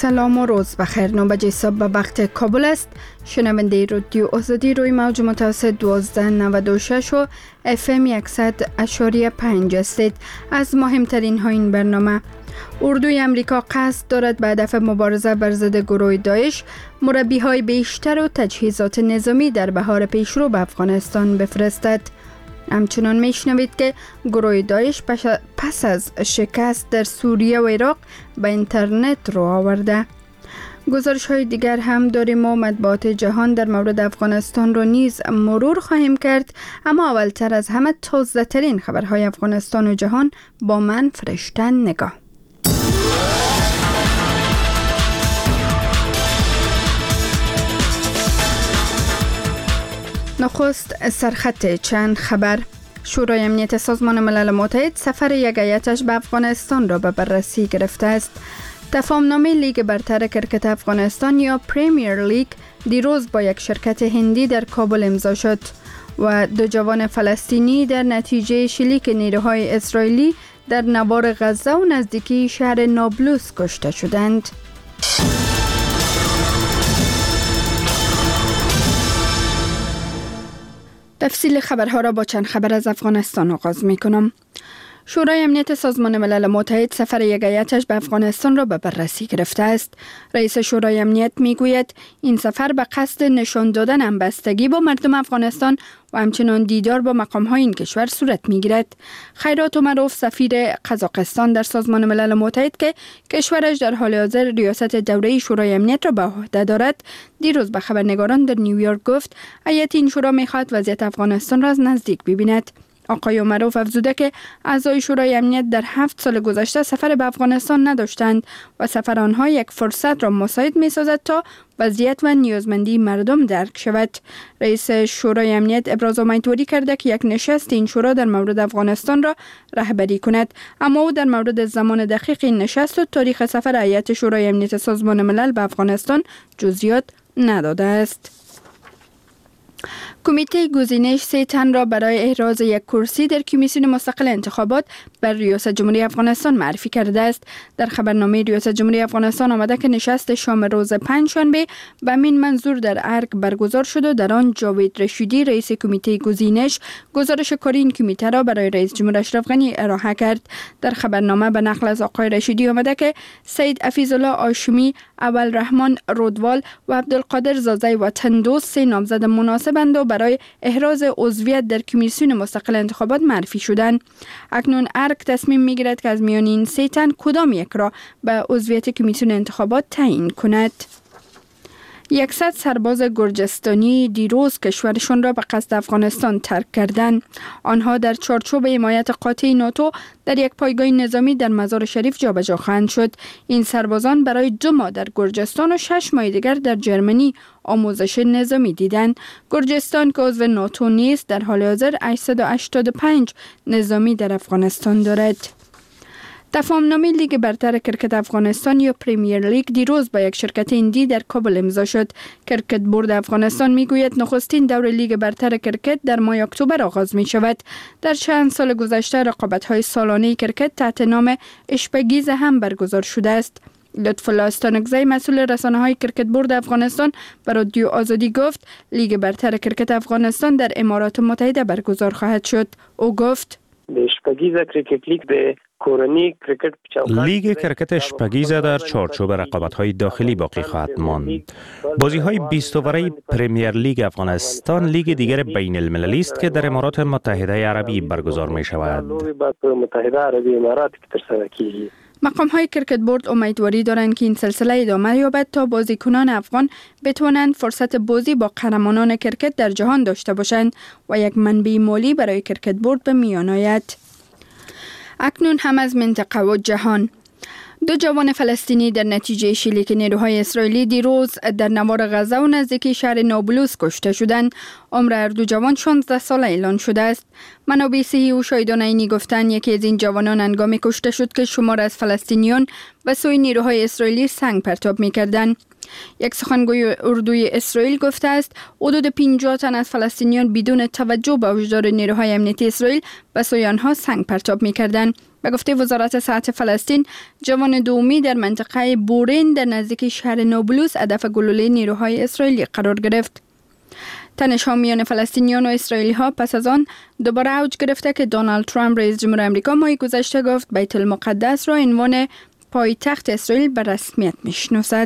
سلام و روز بخیر. 9 بجه صبح به وقت کابل است. شنونده رادیو آزادی روی موج متوسط 1296 و FM 100.5 هستید. از مهمترین ها این برنامه: اردوی امریکا قصد دارد به هدف مبارزه بر ضد گروه داعش مربی های بیشتر و تجهیزات نظامی در بهار پیشرو به افغانستان بفرستد. همچنان میشنوید که گروه داعش پس از شکست در سوریه و عراق به اینترنت رو آورده. گزارش های دیگر هم داریم و مطبوعات جهان در مورد افغانستان رو نیز مرور خواهیم کرد، اما اولتر از همه تازه ترین خبرهای افغانستان و جهان با من فرشته نگاه. نخست سرخط چند خبر. شورای امنیت سازمان ملل متحد سفر یک هیئتش به افغانستان را به بررسی گرفته است. تفاهمنامه لیگ برتر کرکت افغانستان یا پریمیر لیگ دیروز با یک شرکت هندی در کابل امضا شد و 2 جوان فلسطینی در نتیجه شلیک نیروهای اسرائیلی در نوار غزه و نزدیکی شهر نابلس کشته شدند. تفصیل خبرها را با چند خبر از افغانستان آغاز می کنم. شورای امنیت سازمان ملل متحد سفر یک هیئتش به افغانستان را به بررسی گرفته است. رئیس شورای امنیت می گوید این سفر به قصد نشان دادن همبستگی با مردم افغانستان و همچنان دیدار با مقام‌های این کشور صورت می‌گیرد. خیرات عمروف سفیر قزاقستان در سازمان ملل متحد که کشورش در حال حاضر ریاست دوره شورای امنیت را به عهده دارد، دیروز به خبرنگاران در نیویورک گفت هیئت این شورا می‌خواهد وضعیت افغانستان را از نزدیک ببیند. آقای عمروف افزوده که اعضای شورای امنیت در 7 سال گذشته سفر به افغانستان نداشتند و سفر آنها یک فرصت را مساعد می‌سازد تا وضعیت و نیازمندی مردم درک شود. رئیس شورای امنیت ابراز امیدواری کرده که یک نشست این شورا در مورد افغانستان را رهبری کند، اما او در مورد زمان دقیق این نشست و تاریخ سفر هیئت شورای امنیت سازمان ملل به افغانستان جزئیات نداده است. کمیته گزینش 3 تن را برای احراز یک کرسی در کمیسیون مستقل انتخابات بر ریاست جمهوری افغانستان معرفی کرده است. در خبرنامه ریاست جمهوری افغانستان آمده که نشست شام روز پنجشنبه به همین منظور در ارگ برگزار شد و در آن جاوید رشیدی رئیس کمیته گزینش گزارش کاری این کمیته را برای رئیس جمهور اشرف غنی ارائه کرد. در خبرنامه به نقل از آقای رشیدی آمده که سید عفیظالله هاشمی، اولرحمن رودوال و عبدالقادر زازی وطن دوست 3 نامزد مناسبند و برای احراز عضویت در کمیسیون مستقل انتخابات معرفی شدند. اکنون ارگ تصمیم میگیرد که از میان این 3 تن کدام یک را به عضویت کمیسیون انتخابات تعیین کند. 100 سرباز گرجستانی دیروز کشورشان را به قصد افغانستان ترک کردند. آنها در چارچوب حمایت قاطع ناتو در یک پایگاه نظامی در مزار شریف جابجا خواهند شد. این سربازان برای 2 ماه در گرجستان و 6 ماه دیگر در جرمنی آموزش نظامی دیدند. گرجستان که عضو ناتو نیست در حال حاضر 885 نظامی در افغانستان دارد. تفاهمنامه لیگ برتر کرکت افغانستان یا پریمیر لیگ دیروز با یک شرکت هندی در کابل امضا شد. کرکت بورد افغانستان میگوید نخستین دور لیگ برتر کرکت در ماه اکتبر آغاز می شود. در چند سال گذشته رقابت‌های سالانه کرکت تحت نام اشپگیز هم برگزار شده است. لطف‌الله استانکزی مسئول رسانه‌های کرکت بورد افغانستان به رادیو آزادی گفت لیگ برتر کرکت افغانستان در امارات متحده برگزار خواهد شد. او گفت اشپگیز کرکت لیگ به لیگ کرکت اشپگیزه در چارچوب رقابت‌های داخلی باقی خواهد ماند. بازی‌های 20 اوره پریمیر لیگ افغانستان لیگ دیگر بین المللی است که در امارات متحده عربی برگزار می‌شود. مقام‌های کرکت بورد امیدواری دارند که این سلسله ادامه یابد تا بازیکنان افغان بتوانند فرصت بازی با قهرمانان کرکت در جهان داشته باشند و یک منبع مالی برای کرکت بورد به میان آید. اکنون هم از منطقه و جهان. 2 جوان فلسطینی در نتیجه شلیک نیروهای اسرائیلی دیروز در نوار غزه و نزدیکی شهر نابلس کشته شدند. عمر هر 2 جوان 16 ساله اعلان شده است. منابع صحی و شاهدان عینی گفتند یکی از این جوانان هنگامی کشته شد که شمار از فلسطینیان به سوی نیروهای اسرائیلی سنگ پرتاب می‌کردند. یک سخنگوی اردوی اسرائیل گفته است حدود 50 تن از فلسطینیان بدون توجه به هشدار نیروهای امنیتی اسرائیل به سوی آنها سنگ پرتاب می‌کردند. به گفته وزارت صحت فلسطین، جوان دومی در منطقه بورین در نزدیک شهر نابلس هدف گلوله نیروهای اسرائیلی قرار گرفت. تنش‌ها میان فلسطینیان و اسرائیلی ها پس از آن دوباره اوج گرفته که دونالد ترامپ رئیس جمهور آمریکا ماه گذشته گفت بیت المقدس را عنوان پایتخت اسرائیل به رسمیت میشناسد.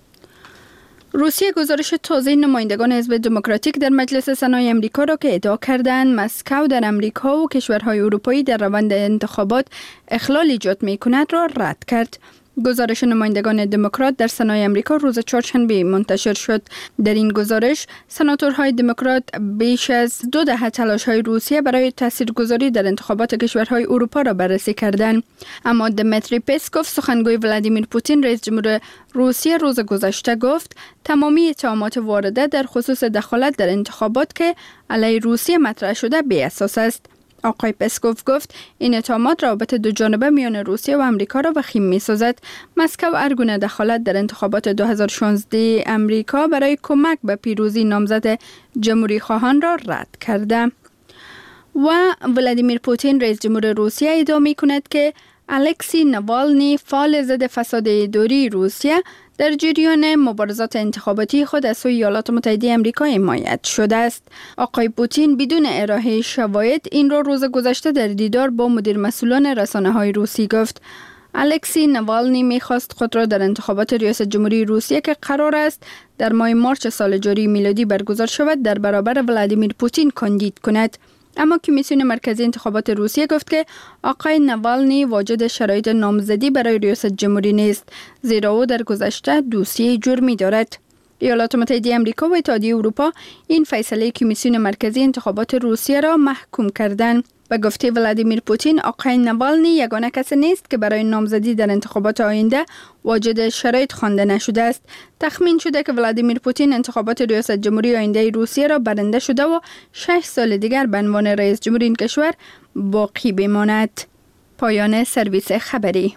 روسیه گزارش تازه نمایندگان حزب دموکراتیک در مجلس سنای آمریکا را که ادعا کردند مسکو در آمریکا و کشورهای اروپایی در روند انتخابات اخلال ایجاد می‌کند را رد کرد. گزارش نمایندگان دموکرات در سنای آمریکا روز چهارشنبه منتشر شد. در این گزارش سناتورهای دموکرات بیش از 2 دهه تلاش‌های روسیه برای تاثیرگذاری در انتخابات کشورهای اروپا را بررسی کردند. اما دمیتری پسکوف، سخنگوی ولادیمیر پوتین رئیس جمهور روسیه، روز گذشته گفت تمامی اتهامات وارده در خصوص دخالت در انتخابات که علیه روسیه مطرح شده بی اساس است. آقای پسکوف گفت این اتهامات روابط دو جانبه میان روسیه و آمریکا را وخیم می‌سازد. مسکو هر گونه دخالت در انتخابات 2016 آمریکا برای کمک به پیروزی نامزد جمهوری خواهان را رد کرده. و ولادیمیر پوتین رئیس جمهور روسیه ادعا می‌کند که الکسی ناوالنی، فعال ضد فساد اداری روسیه، در جریان مبارزات انتخاباتی خود از سوی ایالات متحده آمریکا حمایت شده است. آقای پوتین بدون ارائه شواهد این را روز گذشته در دیدار با مدیر مسئولان رسانه‌های روسی گفت. الکسی ناوالنی می‌خواست خود را در انتخابات ریاست جمهوری روسیه که قرار است در ماه مارس سال جاری میلادی برگزار شود در برابر ولادیمیر پوتین کاندید کند. اما کمیسیون مرکزی انتخابات روسیه گفت که آقای ناوالنی واجد شرایط نامزدی برای ریاست جمهوری نیست، زیرا او در گذشته دوسیه جرمی دارد. ایالات متحده آمریکا و اتحادیه اروپا این فیصله کمیسیون مرکزی انتخابات روسیه را محکوم کردند. به گفته ولادیمیر پوتین، آقای ناوالنی یگانه کسی نیست که برای نامزدی در انتخابات آینده واجد شرایط خوانده نشده است. تخمین شده که ولادیمیر پوتین انتخابات ریاست جمهوری آینده روسیه را برنده شده و 6 سال دیگر به عنوان رئیس جمهور این کشور باقی بماند. پایان سرویس خبری.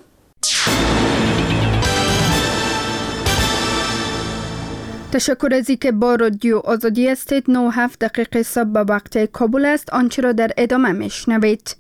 تشکر از اینکه با رادیو آزادی هستید. 9:07 صبح به وقت کابل است. آنچه را در ادامه میشنوید.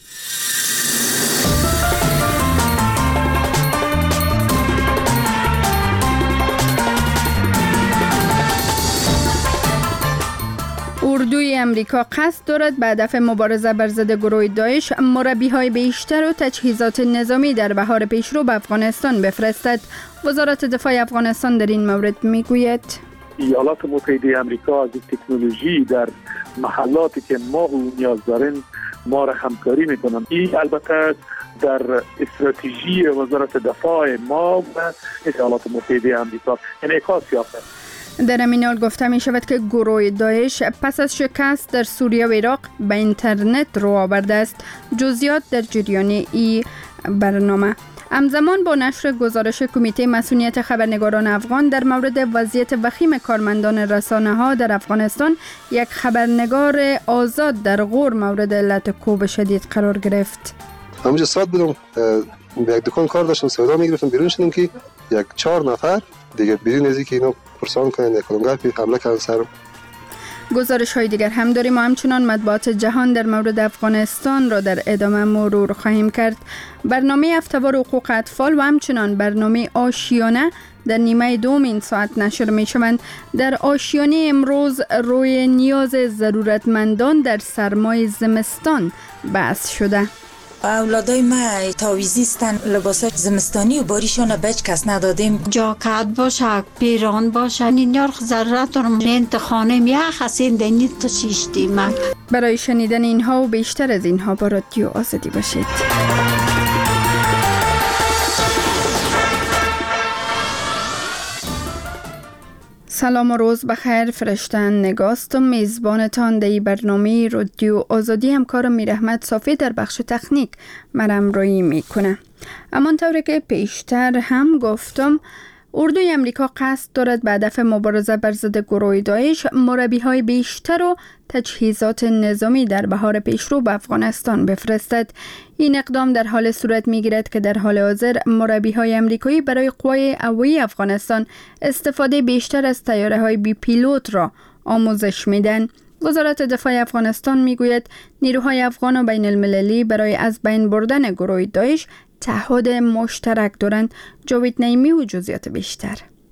اردوی امریکا قصد دارد به هدف مبارزه بر ضد گروه داعش مربی‌های بیشتر و تجهیزات نظامی در بهار پیشرو به افغانستان بفرستد. وزارت دفاع افغانستان در این مورد میگوید ایالات متحده آمریکا از تکنولوژی در محلاتی که ما او نیاز داریم ما را همکاری میکنن. این البته در استراتژی وزارت دفاع ما و ایالات متحده آمریکا انعکاس یافته. در همین حال گفته می شود که گروه داعش پس از شکست در سوریه و عراق به اینترنت رو آورده است. جزئیات در جریان این برنامه. همزمان با نشر گزارش کمیته مسئولیت خبرنگاران افغان در مورد وضعیت وخیم کارمندان رسانه‌ها در افغانستان، یک خبرنگار آزاد در غور مورد علت کوب شدید قرار گرفت. همونجا ساعت بودم یک دکان کار داشتم، سودا میگرفتم، بیرون شدم که یک 4 نفر دیگه بدون از اینکه اینو پرسان کنن یک کلمگاه حمله کردن سرم. گزارش های دیگر هم داریم و همچنان مطبوعات جهان در مورد افغانستان را در ادامه مرور خواهیم کرد. برنامه هفته‌وار حقوق اطفال و همچنان برنامه آشیانه در نیمه دوم این ساعت نشر می شوند. در آشیانه امروز روی نیاز ضرورتمندان در سرمای زمستان بحث شده. اولادای ما تاویزی استن، لباسای زمستانی و باریشان بچ کس ندادیم. جاکت باشه، پیران باشه، اینیار ضرورت دارم. انتخانه میه خسین دنی تشیشتی من. برای شنیدن اینها و بیشتر از اینها با رادیو آزادی باشید. سلام و روز بخیر. فرشتن نگاستم میزبانتان در برنامه رادیو آزادی. همکارم میرحمت صافی در بخش تکنیک مرم روی میکنه. همانطور که پیشتر هم گفتم، اردوی امریکا قصد دارد به هدف مبارزه بر ضد گروه داعش مربی‌های بیشتر و تجهیزات نظامی در بهار پیشرو به افغانستان بفرستد. این اقدام در حال صورت می‌گیرد که در حال حاضر مربی‌های آمریکایی برای قوای هوایی افغانستان استفاده بیشتر از طیاره‌های بی پیلوت را آموزش میدن. وزارت دفاع افغانستان میگوید نیروهای افغان و بین المللی برای از بین بردن گروه داعش تعهد مشترک دارند. جاوید نعیمی و جزئیات بیشتر.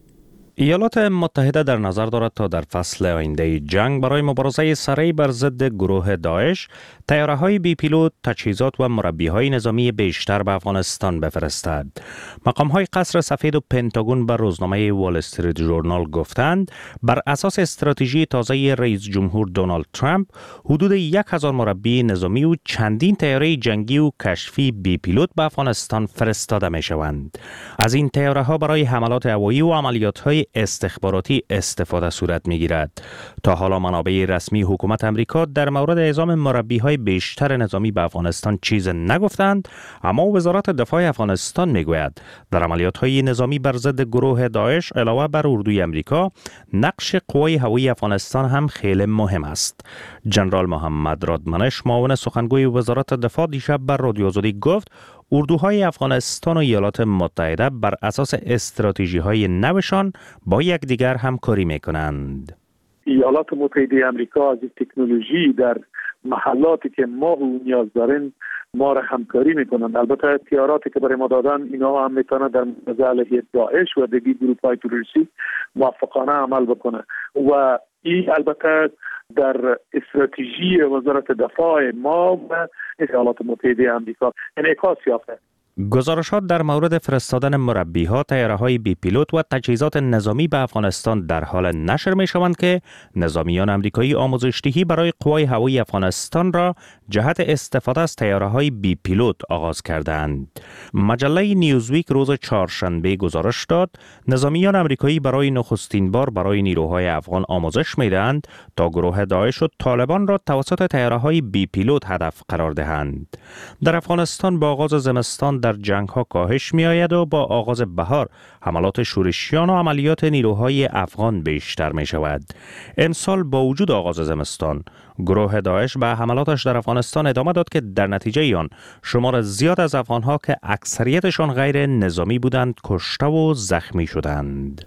ایالات متحده در نظر دارد تا در فصل آینده جنگ برای مبارزه سریع بر ضد گروه داعش طیاره‌های بی پیلوت، تجهیزات و مربی‌های نظامی بیشتر به افغانستان بفرستد. مقام‌های قصر سفید و پنتاگون به روزنامه وال استریت ژورنال گفتند بر اساس استراتژی تازه رئیس جمهور دونالد ترامپ حدود 1000 مربی نظامی و چندین طیاره جنگی و کشفی بی پیلوت به افغانستان فرستاده می‌شوند. از این طیاره‌ها برای حملات هوایی و عملیات‌های استخباراتی استفاده صورت می‌گیرد. تا حالا منابع رسمی حکومت آمریکا در مورد اعزام مربی‌های بیشتر نظامی به افغانستان چیز نگفتند، اما وزارت دفاع افغانستان میگوید در عملیات‌های نظامی بر ضد گروه داعش علاوه بر اردوی آمریکا نقش قوای هوایی افغانستان هم خیلی مهم است. جنرال محمد رادمنش معاون سخنگوی وزارت دفاع دیشب بر رادیو آزادی گفت اردوهای افغانستان و ایالات متحده بر اساس استراتژی‌های نوشان با یکدیگر همکاری می‌کنند. ایالات متحده آمریکا از تکنولوژی در محلاتی که ما نیاز داریم ما را همکاری میکنند. البته اختیاراتی که برای ما دادن اینا هم میتونه در مبارزه علیه داعش و دیگر گروه‌های تروریستی موفقانه عمل بکنه و این البته در استراتژی وزارت دفاع ما و ایالات متحده آمریکا انعکاس یافته. گزارشات در مورد فرستادن مربی‌ها، طیاره‌های بی پیلوت و تجهیزات نظامی به افغانستان در حال نشر می‌شوند که نظامیان آمریکایی آموزش‌دهی برای قوای هوایی افغانستان را جهت استفاده از طیاره‌های بی پیلوت آغاز کردند. مجله نیوزویک روز چهارشنبه گزارش داد نظامیان آمریکایی برای نخستین بار برای نیروهای افغان آموزش می‌دهند تا گروه داعش و طالبان را توسط طیاره‌های بی پیلوت هدف قرار دهند. در افغانستان با آغاز زمستان در جنگ‌ها کاهش می‌آید و با آغاز بهار حملات شورشیان و عملیات نیروهای افغان بیشتر می‌شود. امسال با وجود آغاز زمستان گروه داعش به حملاتش در افغانستان ادامه داد که در نتیجه آن شمار زیاد از افغان‌ها که اکثریتشان غیر نظامی بودند کشته و زخمی شدند.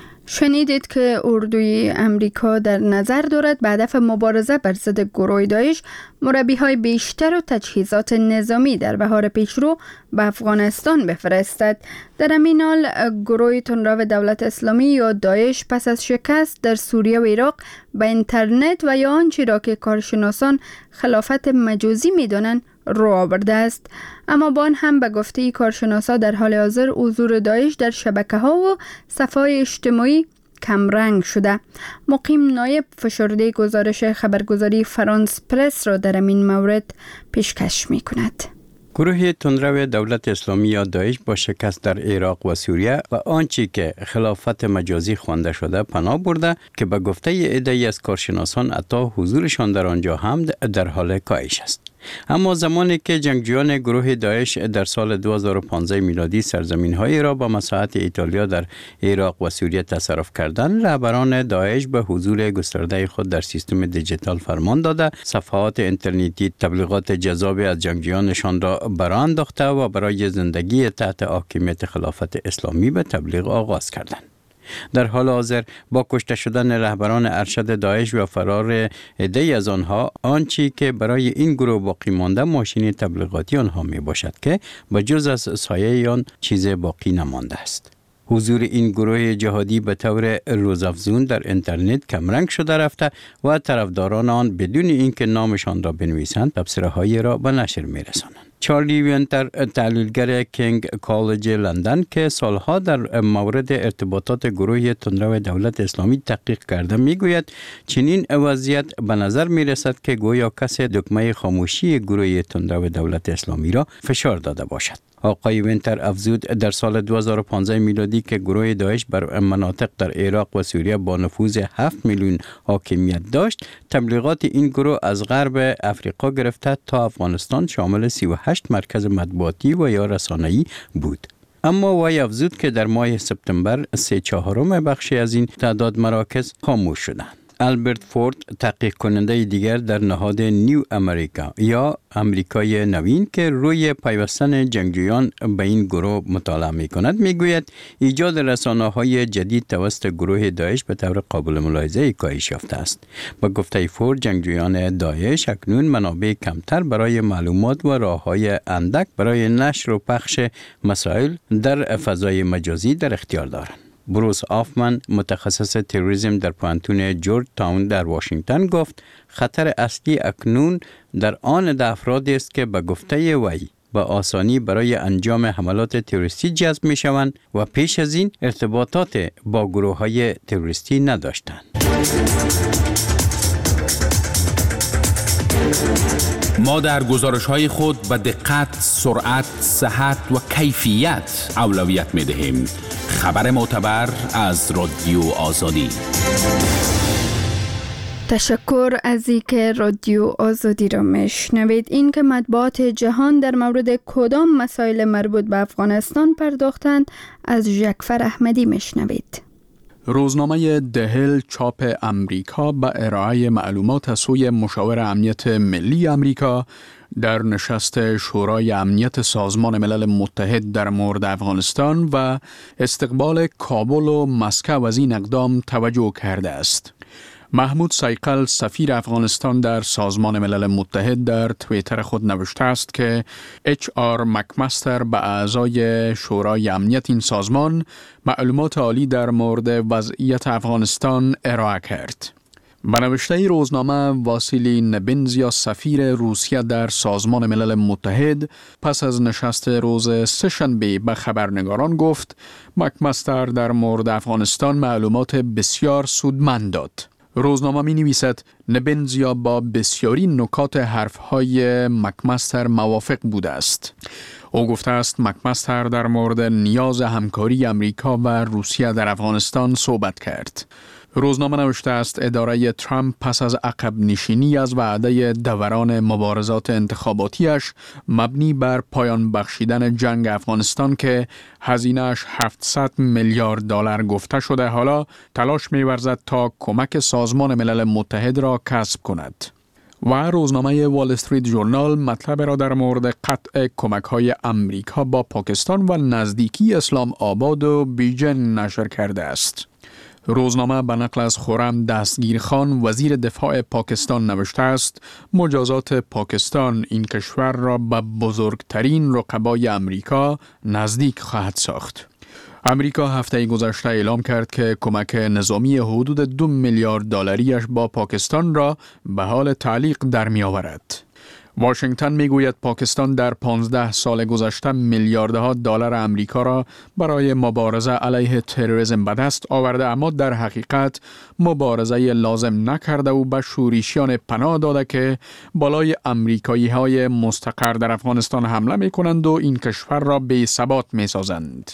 شنیدید که اردوی امریکا در نظر دارد به هدف مبارزه بر ضد گروه داعش مربی‌های بیشتر و تجهیزات نظامی در بهار پیشرو به افغانستان بفرستد. در همین حال گروه تندرو دولت اسلامی یا داعش پس از شکست در سوریه و عراق به اینترنت و یا آنچه را که کارشناسان خلافت مجازی می‌دانند رو آورده است. اما با آن هم به گفته کارشناسا در حال حاضر حضور داعش در شبکه‌ها و صفحات اجتماعی کمرنگ شده. مقیم نایب فشرده گزارش خبرگزاری فرانس پرس را در این مورد پیشکش می‌کند. گروه تندرو دولت اسلامی یا داعش با شکست در عراق و سوریه و آنچه که خلافت مجازی خوانده شده پناه برده که به گفته عده‌ای از کارشناسان حتی حضورشان در آنجا هم در حال کاهش است. اما زمانی که جنگجویان گروه داعش در سال 2015 میلادی سرزمین‌های را با مساحت ایتالیا در عراق و سوریه تصرف کردند، رهبران داعش به حضور گسترده خود در سیستم دیجیتال فرمان داده، صفحات اینترنتی تبلیغات جذابی از جنگجویانشان را برآورده انداخته و برای زندگی تحت حاکمیت خلافت اسلامی به تبلیغ آغاز کردند. در حال حاضر با کشته شدن رهبران ارشد داعش و فرار عده‌ای از آنها، آنچه که برای این گروه باقی مانده ماشین تبلیغاتی آنها می باشد که بجز از سایه آن چیز باقی نمانده است. حضور این گروه جهادی به طور روزافزون در اینترنت کمرنگ شده رفته و طرفداران آن بدون اینکه نامشان را بنویسند تبصره‌های را به نشر می‌رسانند. چارلی وینتر، تحلیلگر کینگ کالج لندن که سالها در مورد ارتباطات گروه تندرو دولت اسلامی تحقیق کرده میگوید چنین وضعیت به نظر میرسد که گویا کسی دکمه خاموشی گروه تندرو دولت اسلامی را فشار داده باشد. آقای وینتر افزود در سال 2015 میلادی که گروه داعش بر مناطق در عراق و سوریه با نفوذ 7 میلیون حاکمیت داشت، تبلیغات این گروه از غرب افریقا گرفته تا افغانستان شامل 38 مرکز مطبوعاتی و یا رسانه‌ای بود. اما وی افزود که در ماه سپتامبر 3/4 بخشی از این تعداد مراکز خاموش شدند. آلبرت فورد، تحقیق کننده دیگر در نهاد نیو امریکا یا امریکای نوین که روی پیوستن جنگجویان به این گروه مطالعه می کند، می گوید ایجاد رسانه‌های جدید توسط گروه داعش به طور قابل ملاحظه کاهش یافته است. با گفته فورد، جنگجویان داعش اکنون منابع کمتر برای معلومات و راه‌های اندک برای نشر و پخش مسائل در فضای مجازی در اختیار دارند. بروس آفمن، متخصص تروریسم در پوهنتون جورج تاون در واشنگتن، گفت خطر اصلی اکنون در آن افرادی است که به گفته وی به آسانی برای انجام حملات تروریستی جذب می شوند و پیش از این ارتباطات با گروه‌های تروریستی نداشتند. ما در گزارش‌های خود به دقت، سرعت، صحت و کیفیت اولویت می‌دهیم. خبر معتبر از رادیو آزادی. تشکر از اینکه رادیو آزادی را میشنوید. این که مطبوعات جهان در مورد کدام مسائل مربوط به افغانستان پرداختند از ژکفر احمدی میشنوید. روزنامه دهل چاپ امریکا به ارائه معلومات از سوی مشاور امنیت ملی امریکا در نشست شورای امنیت سازمان ملل متحد در مورد افغانستان و استقبال کابل و مسکو از این اقدام توجه کرده است. محمود سایقل، سفیر افغانستان در سازمان ملل متحد، در توییتر خود نوشته است که HR مکمستر به اعضای شورای امنیت این سازمان معلومات عالی در مورد وضعیت افغانستان ارائه کرد. به نوشته روزنامه، واسیلی نبنزیا، سفیر روسیه در سازمان ملل متحد، پس از نشست روز سه‌شنبه به خبرنگاران گفت مکمستر در مورد افغانستان معلومات بسیار سودمند داد. روزنامه می نویسد نبنزیا با بسیاری نکات حرفهای مکمستر موافق بوده است. او گفته است مکمستر در مورد نیاز همکاری امریکا و روسیه در افغانستان صحبت کرد. روزنامه نوشته است اداره ترامپ پس از عقب نشینی از وعده دوران مبارزات انتخاباتیش مبنی بر پایان بخشیدن جنگ افغانستان که هزینه‌اش 700 میلیارد دلار گفته شده، حالا تلاش می‌ورزد تا کمک سازمان ملل متحد را کسب کند. و روزنامه وال استریت ژورنال مطلب را در مورد قطع کمک‌های امریکا با پاکستان و نزدیکی اسلام آباد و بیژن نشر کرده است. روزنامه به نقل از خرم دستگیرخان، وزیر دفاع پاکستان، نوشته است مجازات پاکستان این کشور را به بزرگترین رقبای امریکا نزدیک خواهد ساخت. امریکا هفته گذشته اعلام کرد که کمک نظامی حدود 2 میلیارد دلاریش با پاکستان را به حال تعلیق در می آورد. واشنگتن میگوید پاکستان در 15 سال گذشته میلیاردها دلار امریکا را برای مبارزه علیه تروریسم به دست آورده، اما در حقیقت مبارزه لازم نکرده و به شورشیان پناه داده که بالای امریکایی‌های مستقر در افغانستان حمله می‌کنند و این کشور را بی‌ثبات می‌سازند.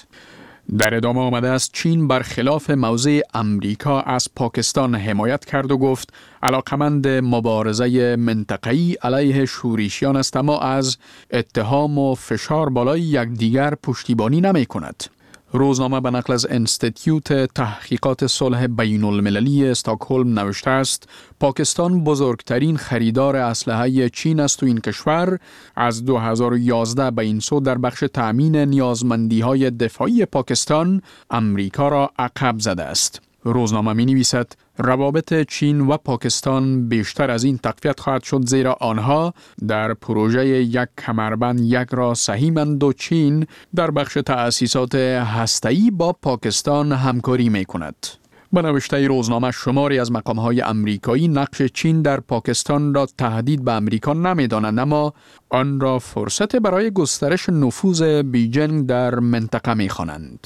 در ادامه آمده است چین برخلاف موضع امریکا از پاکستان حمایت کرد و گفت علاقمند مبارزه منطقه‌ای علیه شورشیان است، اما از اتهام و فشار بالای یکدیگر پشتیبانی نمی کند. روزنامه به نقل از انستیتیوت تحقیقات صلح بین المللی استکهلم نوشته است پاکستان بزرگترین خریدار اسلحه چین است و این کشور از 2011 به این سو در بخش تأمین نیازمندی‌های دفاعی پاکستان امریکا را عقب زده است. روزنامه می نویسد روابط چین و پاکستان بیشتر از این تقویت خواهد شد، زیرا آنها در پروژه یک کمربند یک را سهیمند و چین در بخش تأسیسات هسته‌ای با پاکستان همکاری می کند. به نوشته روزنامه شماری از مقام‌های امریکایی نقش چین در پاکستان را تهدید به امریکا نمی‌دانند، اما آن را فرصت برای گسترش نفوذ بیجینگ در منطقه می‌خوانند.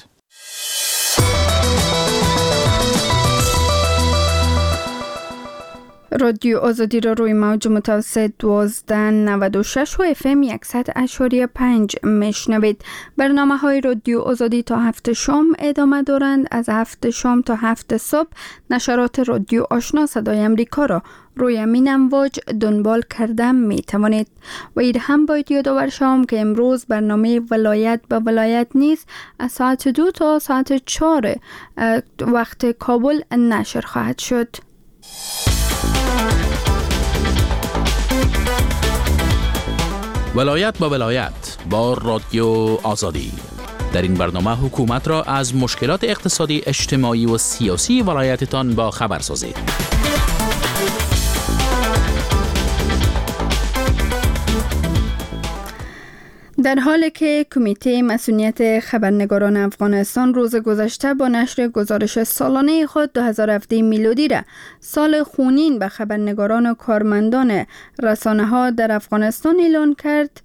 رادیو آزادی را روی موج متوسط 1296 و FM 100.5 میشنوید. برنامه‌های رادیو آزادی تا 7 شام ادامه دارند. از 7 شام تا 7 صبح نشرات رادیو آشنا صدای امریکا را روی همین امواج دنبال کرده می توانید. و این هم باید یادآور شوم که امروز برنامه ولایت به ولایت نیز از ساعت 2 تا ساعت 4 وقت کابل نشر خواهد شد. ولایت با ولایت با رادیو آزادی. در این برنامه حکومت را از مشکلات اقتصادی، اجتماعی و سیاسی ولایتتان با خبر سازید. در حالی که کمیته مسئولیت خبرنگاران افغانستان روز گذشته با نشر گزارش سالانه خود 2017 میلادی را سال خونین به خبرنگاران و کارمندان رسانه‌ها در افغانستان اعلان کرد،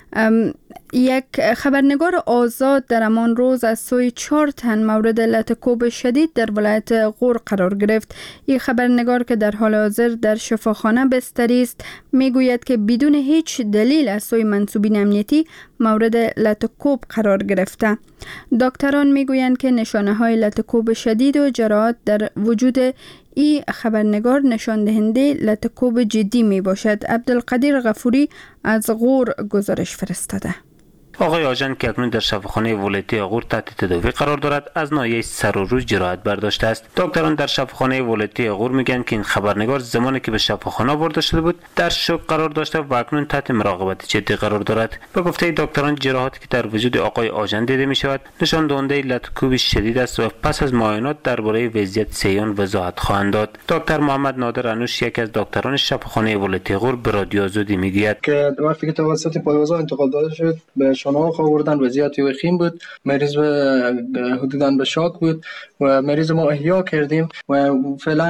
یک خبرنگار آزاد در همان روز از سوی 4 تن مورد لطکوب شدید در ولایت غور قرار گرفت. این خبرنگار که در حال حاضر در شفاخانه بستری است میگوید که بدون هیچ دلیل از سوی منصوبین امنیتی مورد لطکوب قرار گرفته. دکتران میگویند که نشانه های لطکوب شدید و جراحات در وجود این خبرنگار نشان دهنده لطکوب جدی می باشد. عبدالقدیر غفوری از غور گزارش فرستاده. آقای آژن که اکنون در شفاخانه ولایتی غور تحت تداوی قرار دارد از ناحیه سر و روی جراحت برداشته است. دکتران در شفاخانه ولایتی غور میگن که این خبرنگار زمانی که به شفاخانه برده شده بود در شوک قرار داشته و اکنون تحت مراقبت جدی قرار دارد. به گفته دکتران جراحاتی که در وجود آقای آژن دیده می شود نشان دهنده لطکوب شدید است و پس از معاینات درباره وضعیت صحیحان وضاحت خواهند داد. دکتر محمد نادر انوش یکی از دکتران شفاخانه ولایتی غور به رادیو آزادی میگوید که وقتی که توسط پایوازها انتقال داده شد به شانه خوردن وضعیت وخیم بود، مریض حدوداً به شاک بود و مریض ما احیا کردیم و فعلا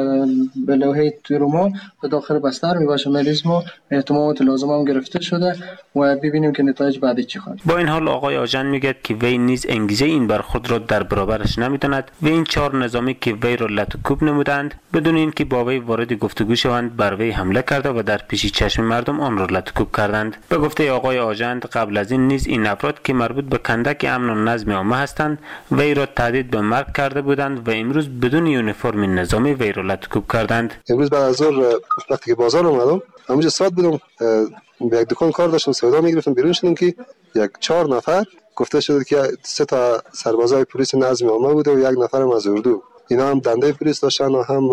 به لوحه تروما به داخل بستر می باشه. مریض ما احتمالات لازم هم گرفته شده و ببینیم که نتایج بعدی چی خواهد. با این حال آقای آژن میگه که وی نیز انگیزه این برخورد را در برابرش نمیداند و این 4 نظامی که وی را لطکوب نمودند بدون اینکه با وی وارد گفتگو شوند بر وی حمله کرده و در پیش چشم مردم آن را لطکوب کردند. به گفته آقای آژن قبل از این نیز این افراد که مربوط به کندک امن و نظم عامه هستند وی را تهدید به مرگ کرده بودند و امروز بدون یونیفرم نظامی وی را لطکوب کردند. امروز بعد از ظهر وقتی که بازار اومدم همونجا ساعت بودم به یک دکان کار داشتم سودا میگرفتم بیرون شدم که یک 4 نفر گفته شده که 3 تا سربازای پلیس نظم عامه بوده و 1 نفرم از اردو، اینا هم دنده پلیس داشتن و هم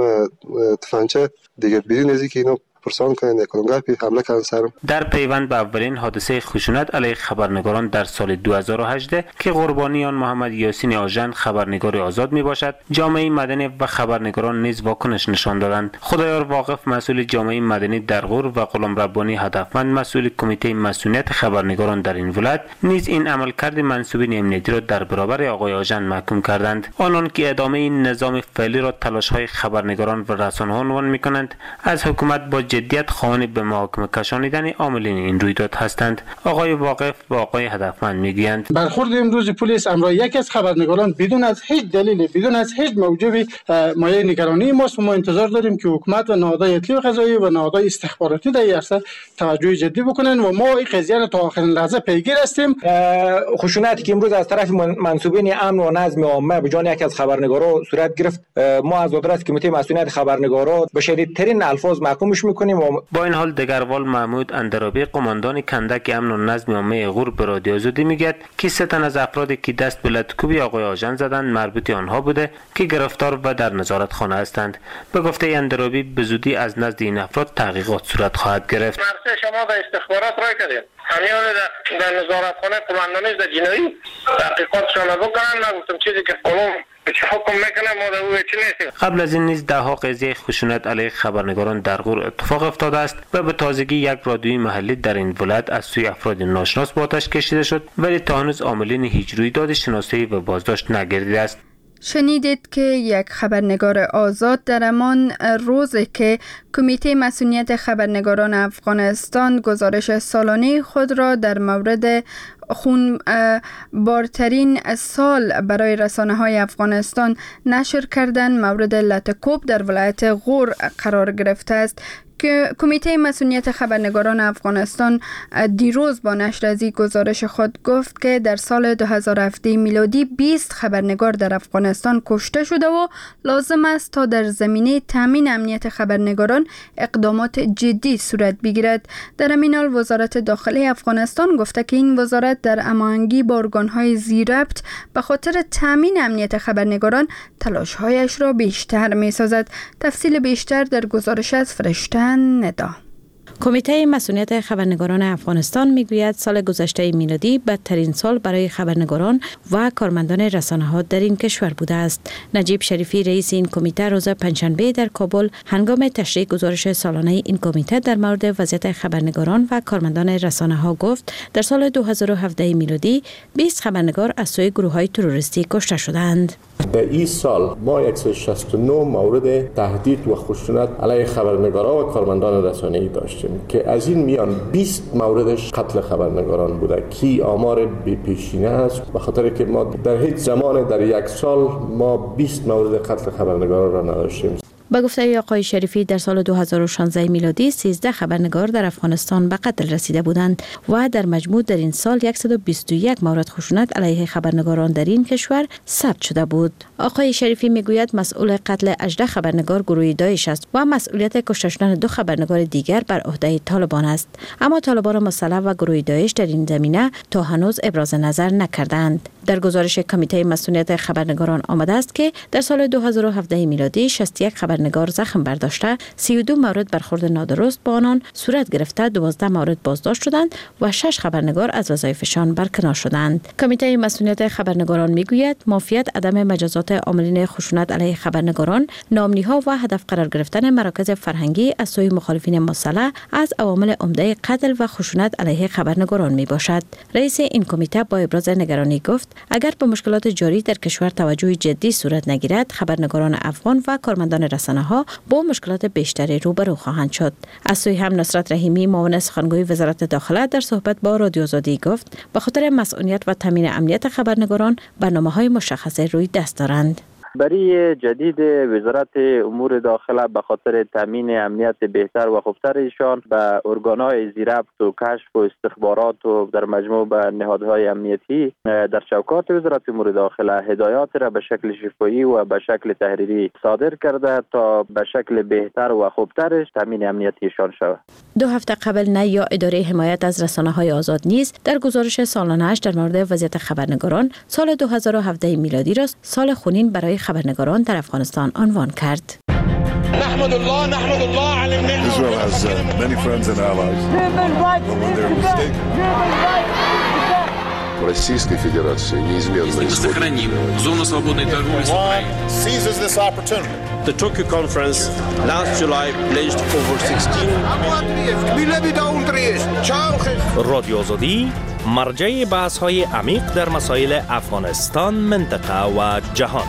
تفنگچه دیگه بدون از اینکه اینا پرسان کنند کلونگاه حمله کردن سرم. در پیوند به اولین حادثه خشونت علیه خبرنگاران در سال 2018 که قربانی آن محمد یاسین آژن خبرنگار آزاد می باشد، جامعه مدنی و خبرنگاران نیز واکنش نشان دادند. خدایار واقف مسئول جامعه مدنی در غور و غلام ربانی هدفمند مسئول کمیته مسئولیت خبرنگاران در این ولایت نیز این عملکرد منسوبین امنیتی را در برابر آقای آژن محکوم کردند. آنان که ادامه این نظام فعلی را تلاش‌های خبرنگاران و رسانه‌ها عنوان می‌کنند از حکومت با جدیت خواهان به محاکمه کشانیدن عاملین این رویداد هستند. آقای واقف و آقای هدفمند میگویند برخورد امروز پلیس امروز یک از خبرنگاران بدون از هیچ دلیل بدون از هیچ موجبی مایه نگرانی ماست و ما انتظار داریم که حکومت و نهادهای اطلاعی و قضایی و نهادهای استخباراتی در این عرصه توجه جدی بکنن و ما این قضیه را تا آخرین لحظه پیگیر هستیم. خشونتی که امروز از طرف منسوبین امن و نظم عامه به جان یک از خبرنگارا صورت گرفت ما از آدرس کمیته مسئولیت خبرنگارا به شدیدترین الفاظ محکومش میکنیم. با این حال دگروال محمود اندرابی قماندان کندک امن و نظم عامه غور به رادیو آزادی میگه که 3 تن از افرادی که دست به لطکوبی آقای آژن زدند مربوط آنها بوده که گرفتار و در نظارت خانه هستند. به گفته اندرابی به زودی از نزد این افراد تحقیقات صورت خواهد گرفت. مرسه شما به استخبارات رای کردید همیان در نظارت خانه قماندانی در جنایی تحقیقاتشان بکنن. من گفتم چیزی که قانون حکم میکنه ما در چی نیستیم. قبل از این نیز دهها قضیه خشونت علیه خبرنگاران در غور اتفاق افتاده است و به تازگی یک رادیوی محلی در این ولایت از سوی افراد ناشناس به آتش کشیده شد ولی تا هنوز عاملین هیچ رویداد شناسایی و بازداشت نگردیده است. شنیدید که یک خبرنگار آزاد در همان روزی که کمیته مسئولیت خبرنگاران افغانستان گزارش سالانه خود را در مورد خونبارترین سال برای رسانه‌های افغانستان نشر کردن مورد لطکوب در ولایت غور قرار گرفته است که کمیته مسئولیت خبرنگاران افغانستان دیروز با نشر از این گزارش خود گفت که در سال 2017 میلادی 20 خبرنگار در افغانستان کشته شده و لازم است تا در زمینه تامین امنیت خبرنگاران اقدامات جدی صورت بگیرد. در همین حال وزارت داخلی افغانستان گفته که این وزارت وزارت در هماهنگی با ارگان‌های ذی‌ربط به خاطر تامین امنیت خبرنگاران تلاش‌هایش را بیشتر می‌سازد. تفصیل بیشتر در گزارش از فرشته ندا. کمیته مسئولیت خبرنگاران افغانستان میگوید سال گذشته میلادی بدترین سال برای خبرنگاران و کارمندان رسانه‌ها در این کشور بوده است. نجیب شریفی رئیس این کمیته روز پنجشنبه در کابل هنگام تشریح گزارش سالانه این کمیته در مورد وضعیت خبرنگاران و کارمندان رسانه‌ها گفت در سال 2017 میلادی 20 خبرنگار از سوی گروه‌های تروریستی کشته شدند. در این سال ما 169 مورد تهدید و خشونت علیه خبرنگاران و کارمندان رسانه‌ای داشتیم که از این میان 20 موردش قتل خبرنگاران بوده که آمار بی‌پیشینه است، به خاطر که ما در هیچ زمان در یک سال ما 20 مورد قتل خبرنگاران را نداشتیم. با گفته آقای شریفی در سال 2016 میلادی 13 خبرنگار در افغانستان به قتل رسیده بودند و در مجموع در این سال 121 مورد خشونت علیه خبرنگاران در این کشور ثبت شده بود. آقای شریفی میگوید مسئول قتل 18 خبرنگار گروه داعش است و مسئولیت کشته شدن 2 خبرنگار دیگر بر عهده طالبان است. اما طالبان مسلح و گروه داعش در این زمینه تا هنوز ابراز نظر نکردند. در گزارش کمیته مسئولیت خبرنگاران آمده است که در سال 2017 میلادی 61 خبرنگار زخم برداشته، 32 مورد برخورد نادرست با آنان صورت گرفته، 12 مورد بازداشت شدند و 6 خبرنگار از وظایفشان برکنار شدند. کمیته مسئولیت خبرنگاران میگوید مافیت، عدم مجازات عاملین خشونت علیه خبرنگاران، نامنی‌ها و هدف قرار گرفتن مراکز فرهنگی از سوی مخالفین مسلح از عوامل عمده قتل و خشونت علیه خبرنگاران میباشد. رئیس این کمیته با ابراز نگرانی گفت اگر به مشکلات جاری در کشور توجه جدی صورت نگیرد، خبرنگاران افغان و کارمندان رسانه‌ها با مشکلات بیشتری روبرو خواهند شد. از سوی هم نصرت رحیمی معاون سخنگوی وزارت داخله در صحبت با رادیو آزادی گفت به خاطر مسئولیت و تامین امنیت خبرنگاران برنامه‌های مشخصه روی دست دارند. برای جدید وزارت امور داخله به خاطر تامین امنیت بهتر و خوبتر ایشان به ارگان‌های ذی‌ربط و کشف و استخبارات و در مجموع به نهادهای امنیتی در چوکات وزارت امور داخله هدایات را به شکل شفاهی و به شکل تحریری صادر کرده تا به شکل بهتر و خوبترش تامین امنیتیشان شود. 2 هفته قبل نیا اداره حمایت از رسانه‌های آزاد نیز در گزارش سالانه‌اش در مورد وضعیت خبرنگاران سال 2017 میلادی را سال خونین برای خبرنگاران در افغانستان عنوان کرد. نحمد الله علی النعمة. Israel has many friends and allies. But when they're mistaken. Российской Федерации неизменно сохраним зону свободной торговли с Украиной. Seizes this opportunity. The Tokyo conference last July pledged over 16. رادیو آزادی مرجع بحث‌های عمیق در مسائل افغانستان، منطقه و جهان.